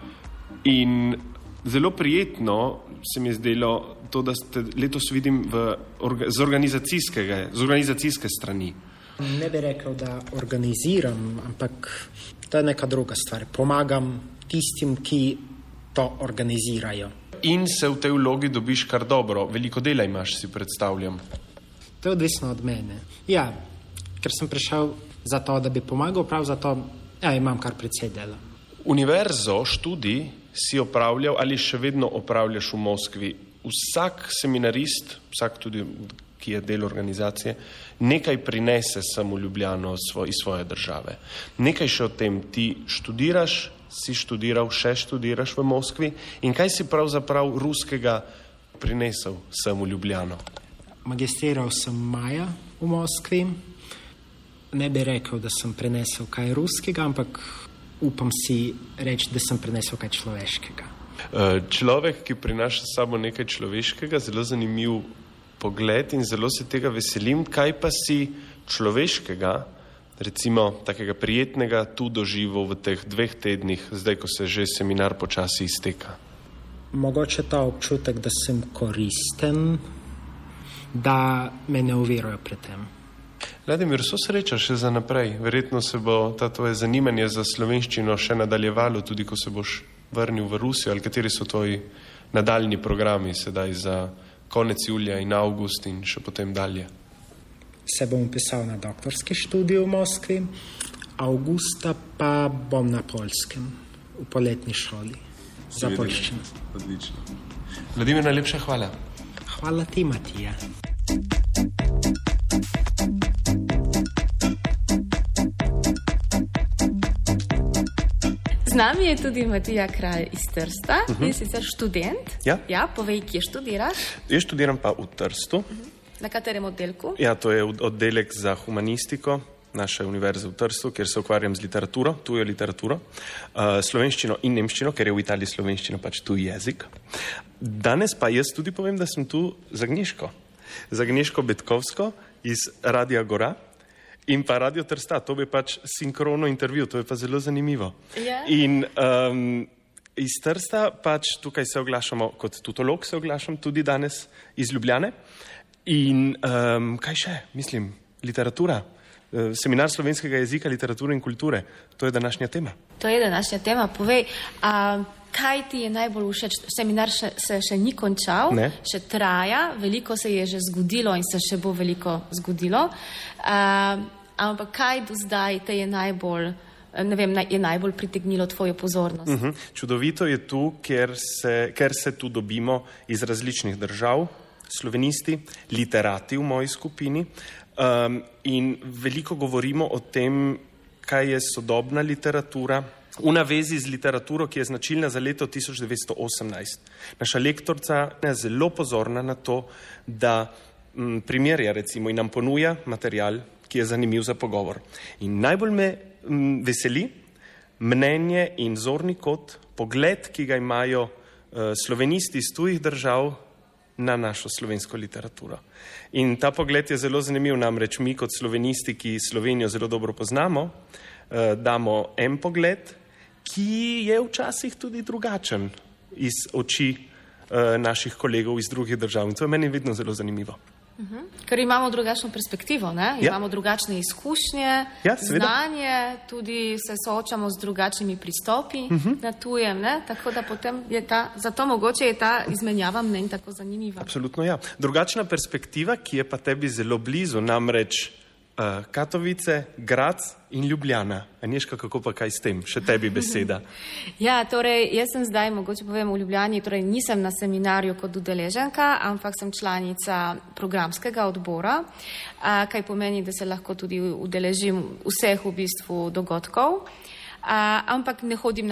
In zelo prijetno se mi je zdelo to, da ste letos vidim z organizacijske strani. Ne bi rekel, da organiziram, ampak to je neka druga stvar. Pomagam tistim, ki to organizirajo. In se v tej vlogi dobiš kar dobro. Veliko dela imaš, si predstavljam. To je odvisno od mene. Ja, ker sem prišel za to, da bi pomagal, prav zato imam kar precej dela. Univerzo, študij si opravljal ali še vedno opravljaš v Moskvi. Vsak seminarist, vsak tudi, ki je del organizacije, nekaj prinese sem v Ljubljano iz svoje države. Nekaj še o tem, ti študiraš, si študiral, še študiraš v Moskvi in kaj si pravzaprav ruskega prinesel sem v Ljubljano? Magistriral sem maja v Moskvi. Ne bi rekel, da sem prinesel kaj ruskega, ampak upam si reči, da sem prinesel kaj človeškega. Človek, ki prinaša s sabo nekaj človeškega, zelo zanimiv pogled in zelo se tega veselim. Kaj pa si človeškega, recimo takega prijetnega, tu doživel v teh 2 tednih, zdaj, ko se že seminar počasi izteka? Mogoče ta občutek, da sem koristen, da me ne ovirajo pri tem. Vladimir, so sreča še za naprej. Verjetno se bo ta tvoje zanimanje za slovenščino še nadaljevalo, tudi ko se boš vrnil v Rusijo, ali kateri so tvoji nadaljni programi sedaj za konec julija in avgust in še potem dalje? Se bom upisal na doktorski študij v Moskvi, avgusta pa bom na Poljskem, v poletni šoli za poljščino. Odlično. Vladimir, najlepša hvala. Hvala ti, Matija. Z nami je tudi Matija Kralj iz Trsta, je sicer študent. Ja, povej, kje študiraš? Jaz študiram pa v Trstu. Na katerem oddelku? Ja, to je oddelek za humanistiko naše univerze v Trstu, kjer se ukvarjam z literaturo, tujo literaturo, slovenščino in nemščino, ker je v Italiji slovenščina pač tuj jezik. Danes pa jaz tudi povem, da sem tu z Agnieszko Betkovsko iz Radia Gora. In pa Radio Trsta, to bi pač sinkrono intervju, to je pa zelo zanimivo. Yeah. In iz Trsta pač tukaj se oglašamo, kot tutolog se oglašam tudi danes iz Ljubljane. In kaj še? Mislim, literatura, seminar slovenskega jezika, literature in kulture, to je današnja tema. To je današnja tema. Povej, kaj ti je najbolj všeč? Seminar se še ni končal, še traja, veliko se je že zgodilo in se še bo veliko zgodilo. Ampak kaj do zdaj te je najbolj, je najbolj pritegnilo tvojo pozornost? Čudovito je tu, ker se tu dobimo iz različnih držav, slovenisti, literati v moji skupini in veliko govorimo o tem, kaj je sodobna literatura, v navezi z literaturo, ki je značilna za leto 1918. Naša lektorica je zelo pozorna na to, da primerja recimo in nam ponuja material, ki je zanimiv za pogovor. In najbolj me veseli mnenje in zorni kot, pogled, ki ga imajo slovenisti iz tujih držav na našo slovensko literaturo. In ta pogled je zelo zanimiv, namreč mi kot slovenisti, ki Slovenijo zelo dobro poznamo, damo en pogled, ki je včasih tudi drugačen iz oči naših kolegov iz drugih držav. In to je meni vedno zelo zanimivo. Ker imamo drugačno perspektivo, ne? Imamo drugačne izkušnje, znanje, tudi se soočamo z drugačnimi pristopi na tujem, ne? Tako da potem je zato mogoče je ta izmenjava mnenj tako zanimiva. Absolutno, ja. Drugačna perspektiva, ki je pa tebi zelo blizu, namreč Katovice, Graz in Ljubljana. Anješka, kako pa kaj s tem? Še tebi beseda. Ja, torej, jaz sem zdaj, mogoče povem, v Ljubljani, torej nisem na seminarju kot udeleženka, ampak sem članica programskega odbora, kaj pomeni, da se lahko tudi udeležim vseh v bistvu dogodkov. Ampak ne hodim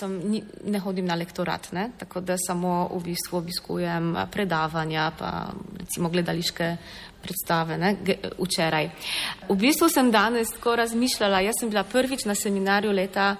na lektorat, ne? Tako da samo v bistvu obiskujem predavanja, pa recimo gledališke predstave, ne? Včeraj. V bistvu sem danes tako razmišljala, jaz sem bila prvič na seminarju leta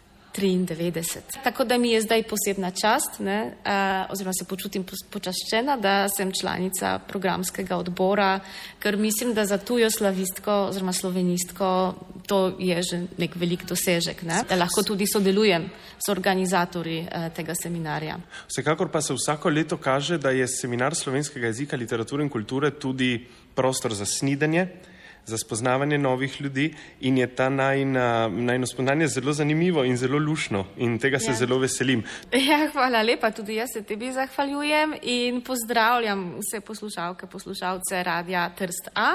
1993. Tako da mi je zdaj posebna čast, ne? Oziroma se počutim počaščena, da sem članica programskega odbora, ker mislim, da za tujo slavistko oziroma slovenistko to je že nek velik dosežek, ne? Da lahko tudi sodelujem s organizatorji tega seminarja. Vsekakor pa se vsako leto kaže, da je seminar slovenskega jezika, literature in kulture tudi prostor za snidenje, za spoznavanje novih ljudi in je ta najno spoznanje zelo zanimivo in zelo lušno in tega se zelo veselim. Ja, hvala lepa, tudi jaz se tebi zahvaljujem in pozdravljam vse poslušalke, poslušalce Radia Trst A,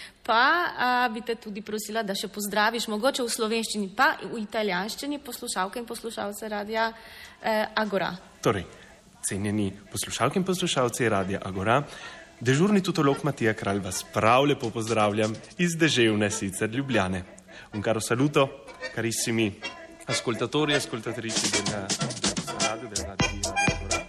pa bi te tudi prosila, da še pozdraviš mogoče v slovenščini, pa v italijanščini poslušalke in poslušalce Radia Agora. Torej, cenjeni poslušalke in poslušalci Radia Agora, dežurni tutolog Matija Kralj vas prav lepo pozdravljam iz deževne sicer Ljubljane. Un caro saluto, carissimi ascoltatori e ascoltatrici della radio Agora.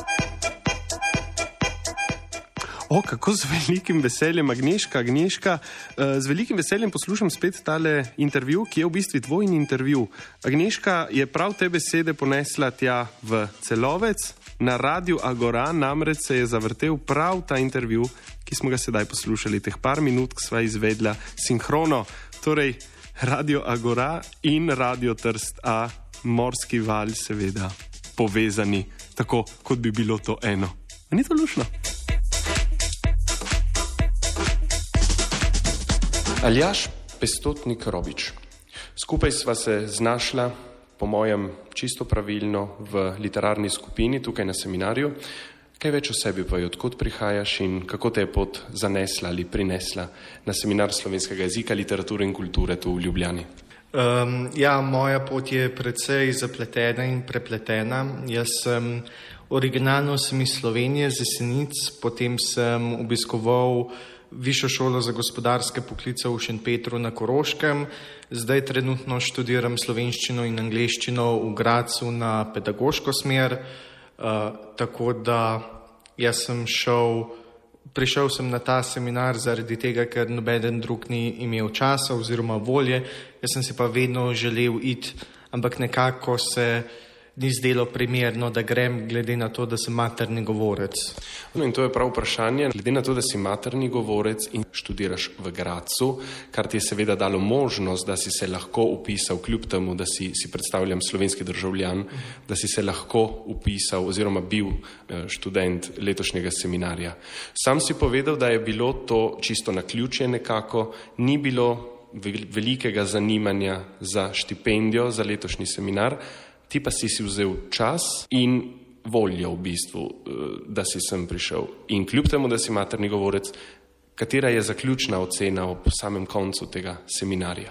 Kako z velikim veseljem, Agnieszka, z velikim veseljem poslušam spet tale intervju, ki je v bistvu tvoj intervju. Agnieszka je prav te besede ponesla tja v Celovec. Na Radiu Agora namreč se je zavrtel prav ta intervju, ki smo ga sedaj poslušali. Teh par minut sva izvedla sinhrono. Torej, Radio Agora in Radio Trst A, Morski val seveda povezani, tako kot bi bilo to eno. A ni to lušno? Aljaž Pestotnik Robič. Skupaj sva se znašla, po mojem, čisto pravilno v literarni skupini tukaj na seminarju. Kaj več o sebi pa je, odkot prihajaš in kako te je pot zanesla ali prinesla na seminar slovenskega jezika, literature in kulture tu v Ljubljani? Moja pot je precej zapletena in prepletena. Jaz sem originalno iz Slovenije, z Jesenic, potem sem obiskoval Višjo šolo za gospodarske poklice v Šentpetru na Koroškem. Zdaj trenutno študiram slovenščino in angleščino v Gradcu na pedagoško smer, tako da jaz sem prišel sem na ta seminar zaradi tega, ker nobeden drug ni imel časa oziroma volje. Jaz sem si pa vedno želel iti, ampak nekako se ni zdelo primerno, da grem, glede na to, da sem materni govorec. No in to je prav vprašanje. Glede na to, da si materni govorec in študiraš v Gradcu, kar ti je seveda dalo možnost, da si se lahko upisal, kljub temu, da si predstavljam slovenski državljan, da si se lahko upisal oziroma bil študent letošnjega seminarja. Sam si povedal, da je bilo to čisto naključje nekako, ni bilo velikega zanimanja za štipendijo za letošnji seminar. Ti pa si vzel čas in voljo v bistvu, da si sem prišel. In kljub temu, da si materni govorec, katera je zaključna ocena ob samem koncu tega seminarja?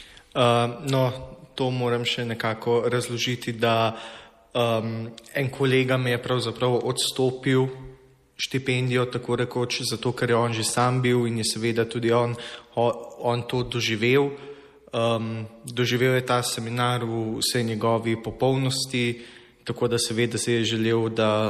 To moram še nekako razložiti, da en kolega me je pravzaprav odstopil štipendijo, tako rekoč, zato ker je on že sam bil in je seveda tudi on to doživel. Doživel je ta seminar v vsej njegovi popolnosti, tako da seveda se je želel,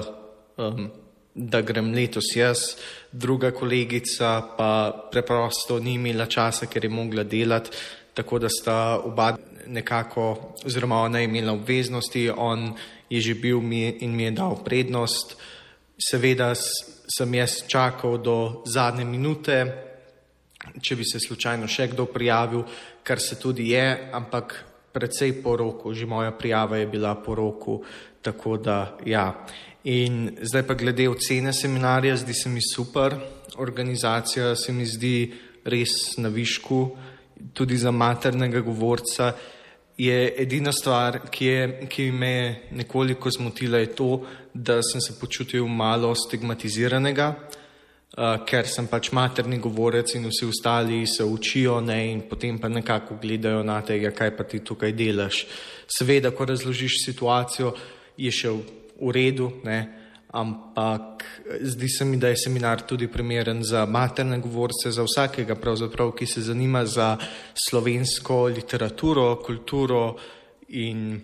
da grem letos jaz. Druga kolegica pa preprosto ni imela časa, ker je mogla delati, tako da sta oba nekako, oziroma ona je imela obveznosti, on je že bil in mi je dal prednost. Seveda sem jaz čakal do zadnje minute, če bi se slučajno še kdo prijavil, kar se tudi je, ampak precej po roku, že moja prijava je bila po roku, tako da ja. In zdaj pa glede ocene seminarja, zdi se mi super, organizacija se mi zdi res na višku, tudi za maternega govorca. Je edina stvar, ki me je nekoliko zmotila, je to, da sem se počutil malo stigmatiziranega, ker sem pač materni govorec in vsi ostali se učijo, ne, in potem pa nekako gledajo na tega, kaj pa ti tukaj delaš. Seveda, ko razložiš situacijo, je še v redu, ne, ampak zdi se mi, da je seminar tudi primeren za materne govorce, za vsakega pravzaprav, ki se zanima za slovensko literaturo, kulturo in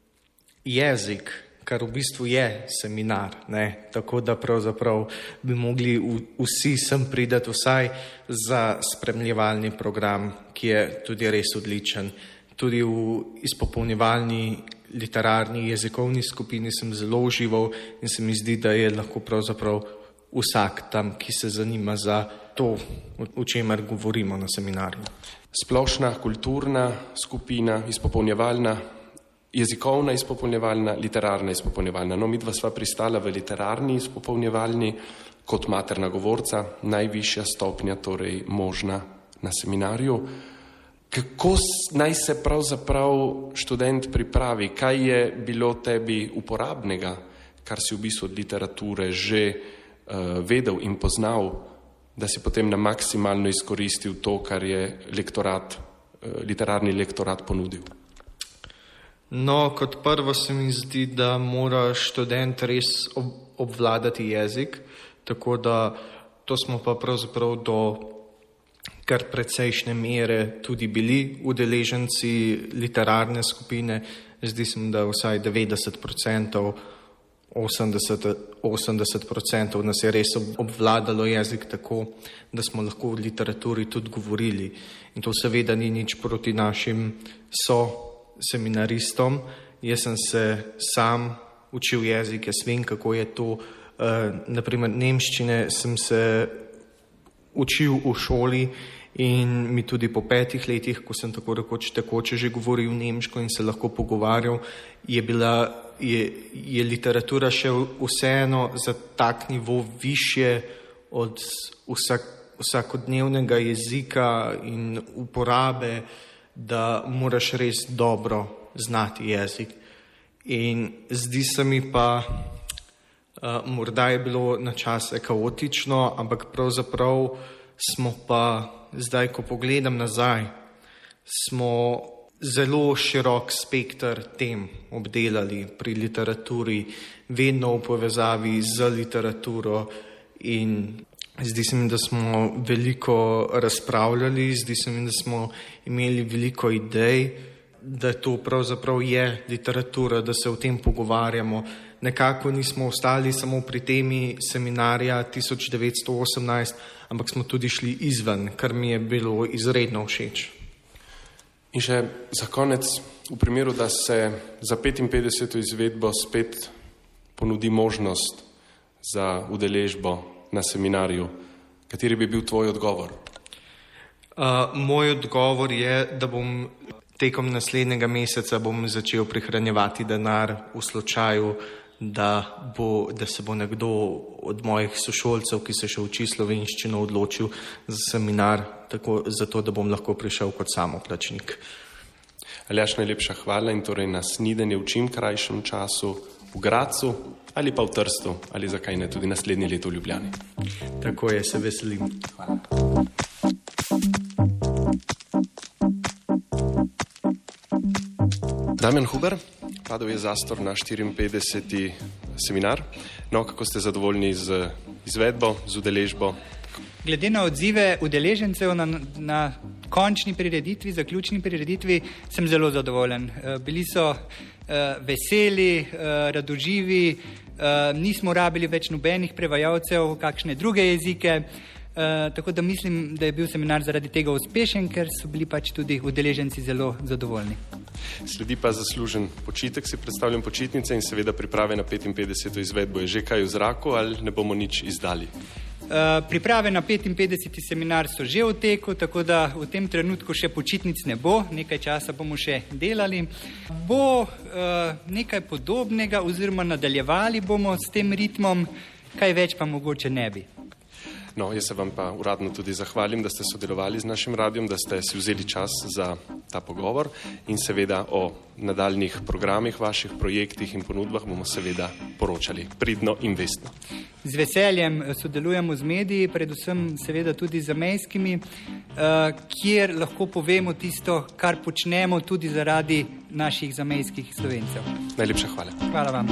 jezik, kar v bistvu je seminar, ne, tako da pravzaprav bi mogli vsi sem pridati vsaj za spremljevalni program, ki je tudi res odličen. Tudi v izpopolnjevalni literarni jezikovni skupini sem zelo užival in se mi zdi, da je lahko pravzaprav vsak tam, ki se zanima za to, o čemer govorimo na seminarju. Splošna kulturna skupina, izpopolnjevalna, jezikovna izpopolnjevalna, literarna izpopolnjevalna. No, midva sva pristala v literarni izpopolnjevalni kot materna govorca, najvišja stopnja, torej možna na seminarju. Kako naj se pravzaprav študent pripravi? Kaj je bilo tebi uporabnega, kar si v bistvu od literature že vedel in poznal, da si potem na maksimalno izkoristil to, kar je literarni lektorat ponudil? No, kot prvo se mi zdi, da mora študent res obvladati jezik, tako da to smo pa pravzaprav do kar precejšnje mere tudi bili udeleženci literarne skupine. Zdi se mi, da vsaj 90%, 80% nas je res obvladalo jezik tako, da smo lahko v literaturi tudi govorili. In to seveda ni nič proti našim seminaristom. Jaz sem se sam učil jezik, jaz vem, kako je to. Naprimer, nemščine sem se učil v šoli in mi tudi po 5 letih, ko sem tako rekoč tekoče že govoril nemško in se lahko pogovarjal, je literatura še vseeno za tak nivo višje od vsakodnevnega jezika in uporabe, da moraš res dobro znati jezik. In zdi se mi pa, morda je bilo na čase kaotično, ampak pravzaprav smo pa zdaj, ko pogledam nazaj, smo zelo širok spekter tem obdelali pri literaturi, vedno v povezavi z literaturo, in zdi se mi, da smo veliko razpravljali, zdi se mi, da smo imeli veliko idej, da to pravzaprav je literatura, da se o tem pogovarjamo. Nekako nismo ostali samo pri temi seminarja 1918, ampak smo tudi šli izven, kar mi je bilo izredno všeč. In še za konec, v primeru, da se za 55. izvedbo spet ponudi možnost za udeležbo na seminarju, kateri bi bil tvoj odgovor? Moj odgovor je, da bom tekom naslednjega meseca začel prihranjevati denar v slučaju, da se bo nekdo od mojih sošolcev, ki se še uči slovenščino, odločil za seminar, zato da bom lahko prišel kot samoplačnik. Aljaž, najlepša hvala in torej na snidenje v čim krajšem času v Gradcu ali pa v Trstu, ali zakaj ne tudi naslednje leto v Ljubljani. Tako je, se veselim. Hvala. Damjan Huber, padel je zastor na 54. seminar. No, kako ste zadovoljni z izvedbo, z udeležbo? Glede na odzive udeležencev na končni prireditvi, zaključni prireditvi, sem zelo zadovoljen. Bili so veseli, radoživi, nismo rabili več nobenih prevajalcev, kakšne druge jezike, tako da mislim, da je bil seminar zaradi tega uspešen, ker so bili pač tudi udeleženci zelo zadovoljni. Sledi pa zaslužen počitek, si predstavljam počitnice in seveda priprave na 55. izvedbo. Je že kaj v zraku ali ne bomo nič izdali? Priprave na 55. seminar so že v teku, tako da v tem trenutku še počitnic ne bo, nekaj časa bomo še delali. Bo nekaj podobnega oziroma nadaljevali bomo s tem ritmom, kaj več pa mogoče ne bi. No, jaz se vam pa uradno tudi zahvalim, da ste sodelovali z našim radiom, da ste si vzeli čas za ta pogovor in seveda o nadaljnih programih, vaših projektih in ponudbah bomo seveda poročali pridno in vestno. Z veseljem sodelujemo z mediji, predvsem seveda tudi z zamejskimi, kjer lahko povemo tisto, kar počnemo tudi zaradi naših zamejskih Slovencev. Najlepša hvala. Hvala vam.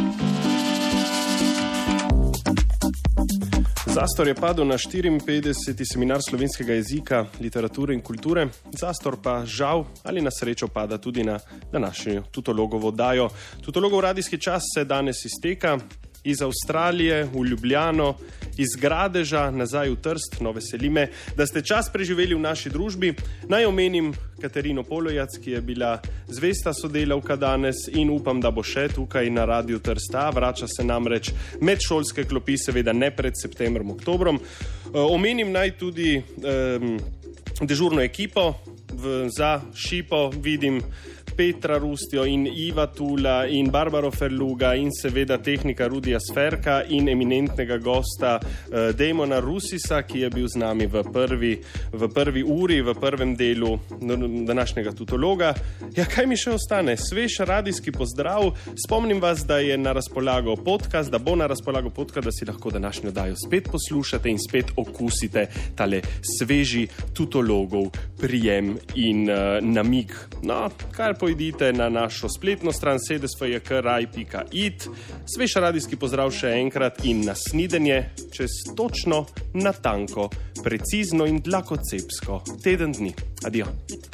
Zastor je padel na 54. seminar slovenskega jezika, literature in kulture. Zastor pa žal ali na srečo pada tudi na današnjo Tutologovo oddajo. Tutologov radijski čas se danes izteka. Iz Avstralije v Ljubljano, iz Gradeža nazaj v Trst. No, veseli me, da ste čas preživeli v naši družbi. Naj omenim Katarino Polojac, ki je bila zvesta sodelavka danes in upam, da bo še tukaj na Radiu Trsta. Vrača se namreč medšolske klopi, seveda ne pred septembrom, oktobrom. Omenim naj tudi dežurno ekipo. Za Šipo vidim Petra Rustjo in Iva Tula in Barbaro Ferluga in seveda tehnika Rudija Sferka in eminentnega gosta Damona Rusisa, ki je bil z nami v prvi uri, v prvem delu današnjega Tutologa. Ja, kaj mi še ostane? Svež radijski pozdrav. Spomnim vas, da je na razpolago podcast, da bo na razpolago podcast, da si lahko današnjo oddajo spet poslušate in spet okusite tale sveži Tutologov prijem in namig. No, kar pojdite na našo spletno stran sedesfjkraj.it. Svež radijski pozdrav še enkrat in na snidenje čez točno, natanko, precizno in dlakocepsko teden dni. Adijo.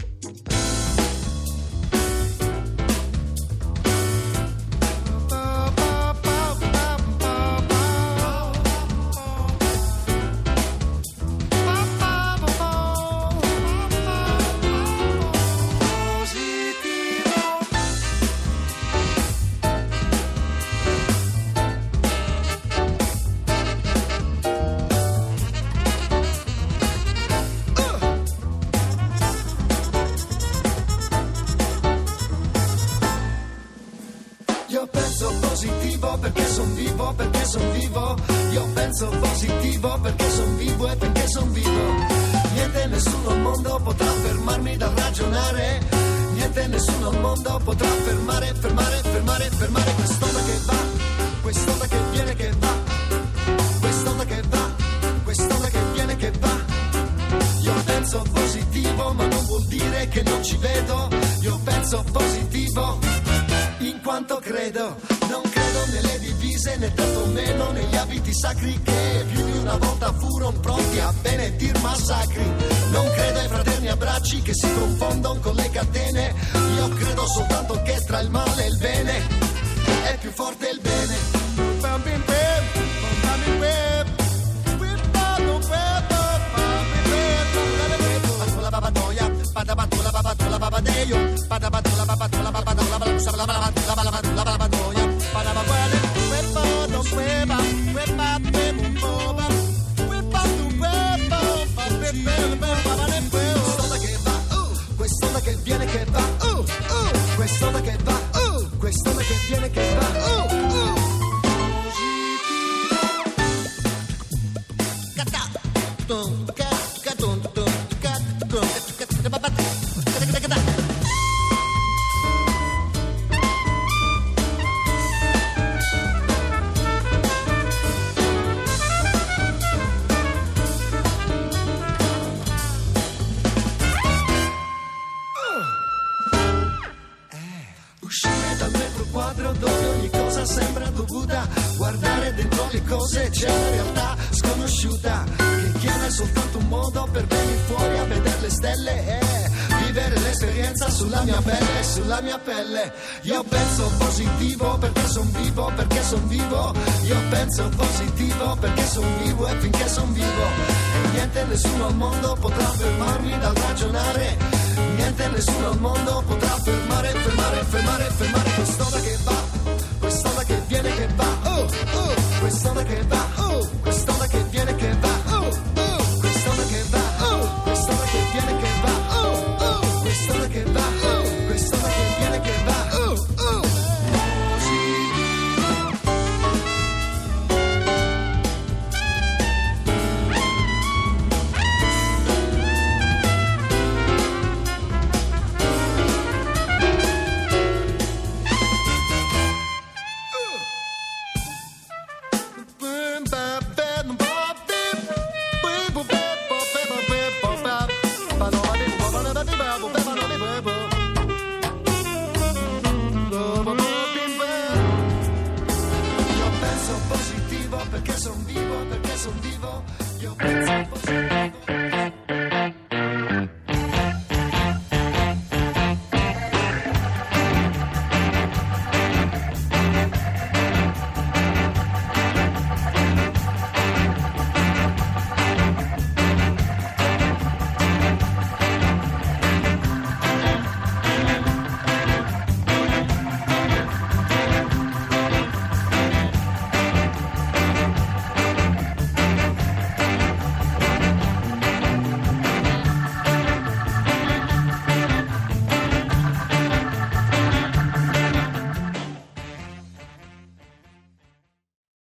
Positivo perché son vivo e perché son vivo. Niente, nessuno al mondo potrà fermarmi da ragionare. Niente, nessuno al mondo potrà fermare quest'onda che va, quest'onda che viene che va, quest'onda che va, quest'onda che viene che va. Io penso positivo ma non vuol dire che non ci vedo. Io penso positivo in quanto credo. Non credo nelle divise né tanto meno negli abiti sacri che più di una volta furono pronti a benedir massacri. Non credo ai fraterni abbracci che si confondono con le catene. Io credo soltanto che tra il male e il bene è più forte il bene. Quest'onda che viene che va, quest'onda che va, quest'onda che viene che va, guardare dentro le cose c'è una realtà sconosciuta che tiene soltanto un modo per venire fuori a vedere le stelle, vivere l'esperienza sulla mia pelle. Io penso positivo perché son vivo, io penso positivo perché son vivo e finché son vivo, e niente, nessuno al mondo potrà fermarmi dal ragionare, niente, nessuno al mondo potrà fermare quest'onda che va, quest'onda che viene che va, quest'onda che va, quest'onda che viene che va, quest'onda che va, quest'onda che viene che va, quest'onda che va, quest'onda che viene che va. Io penso positivo perché son vivo, io penso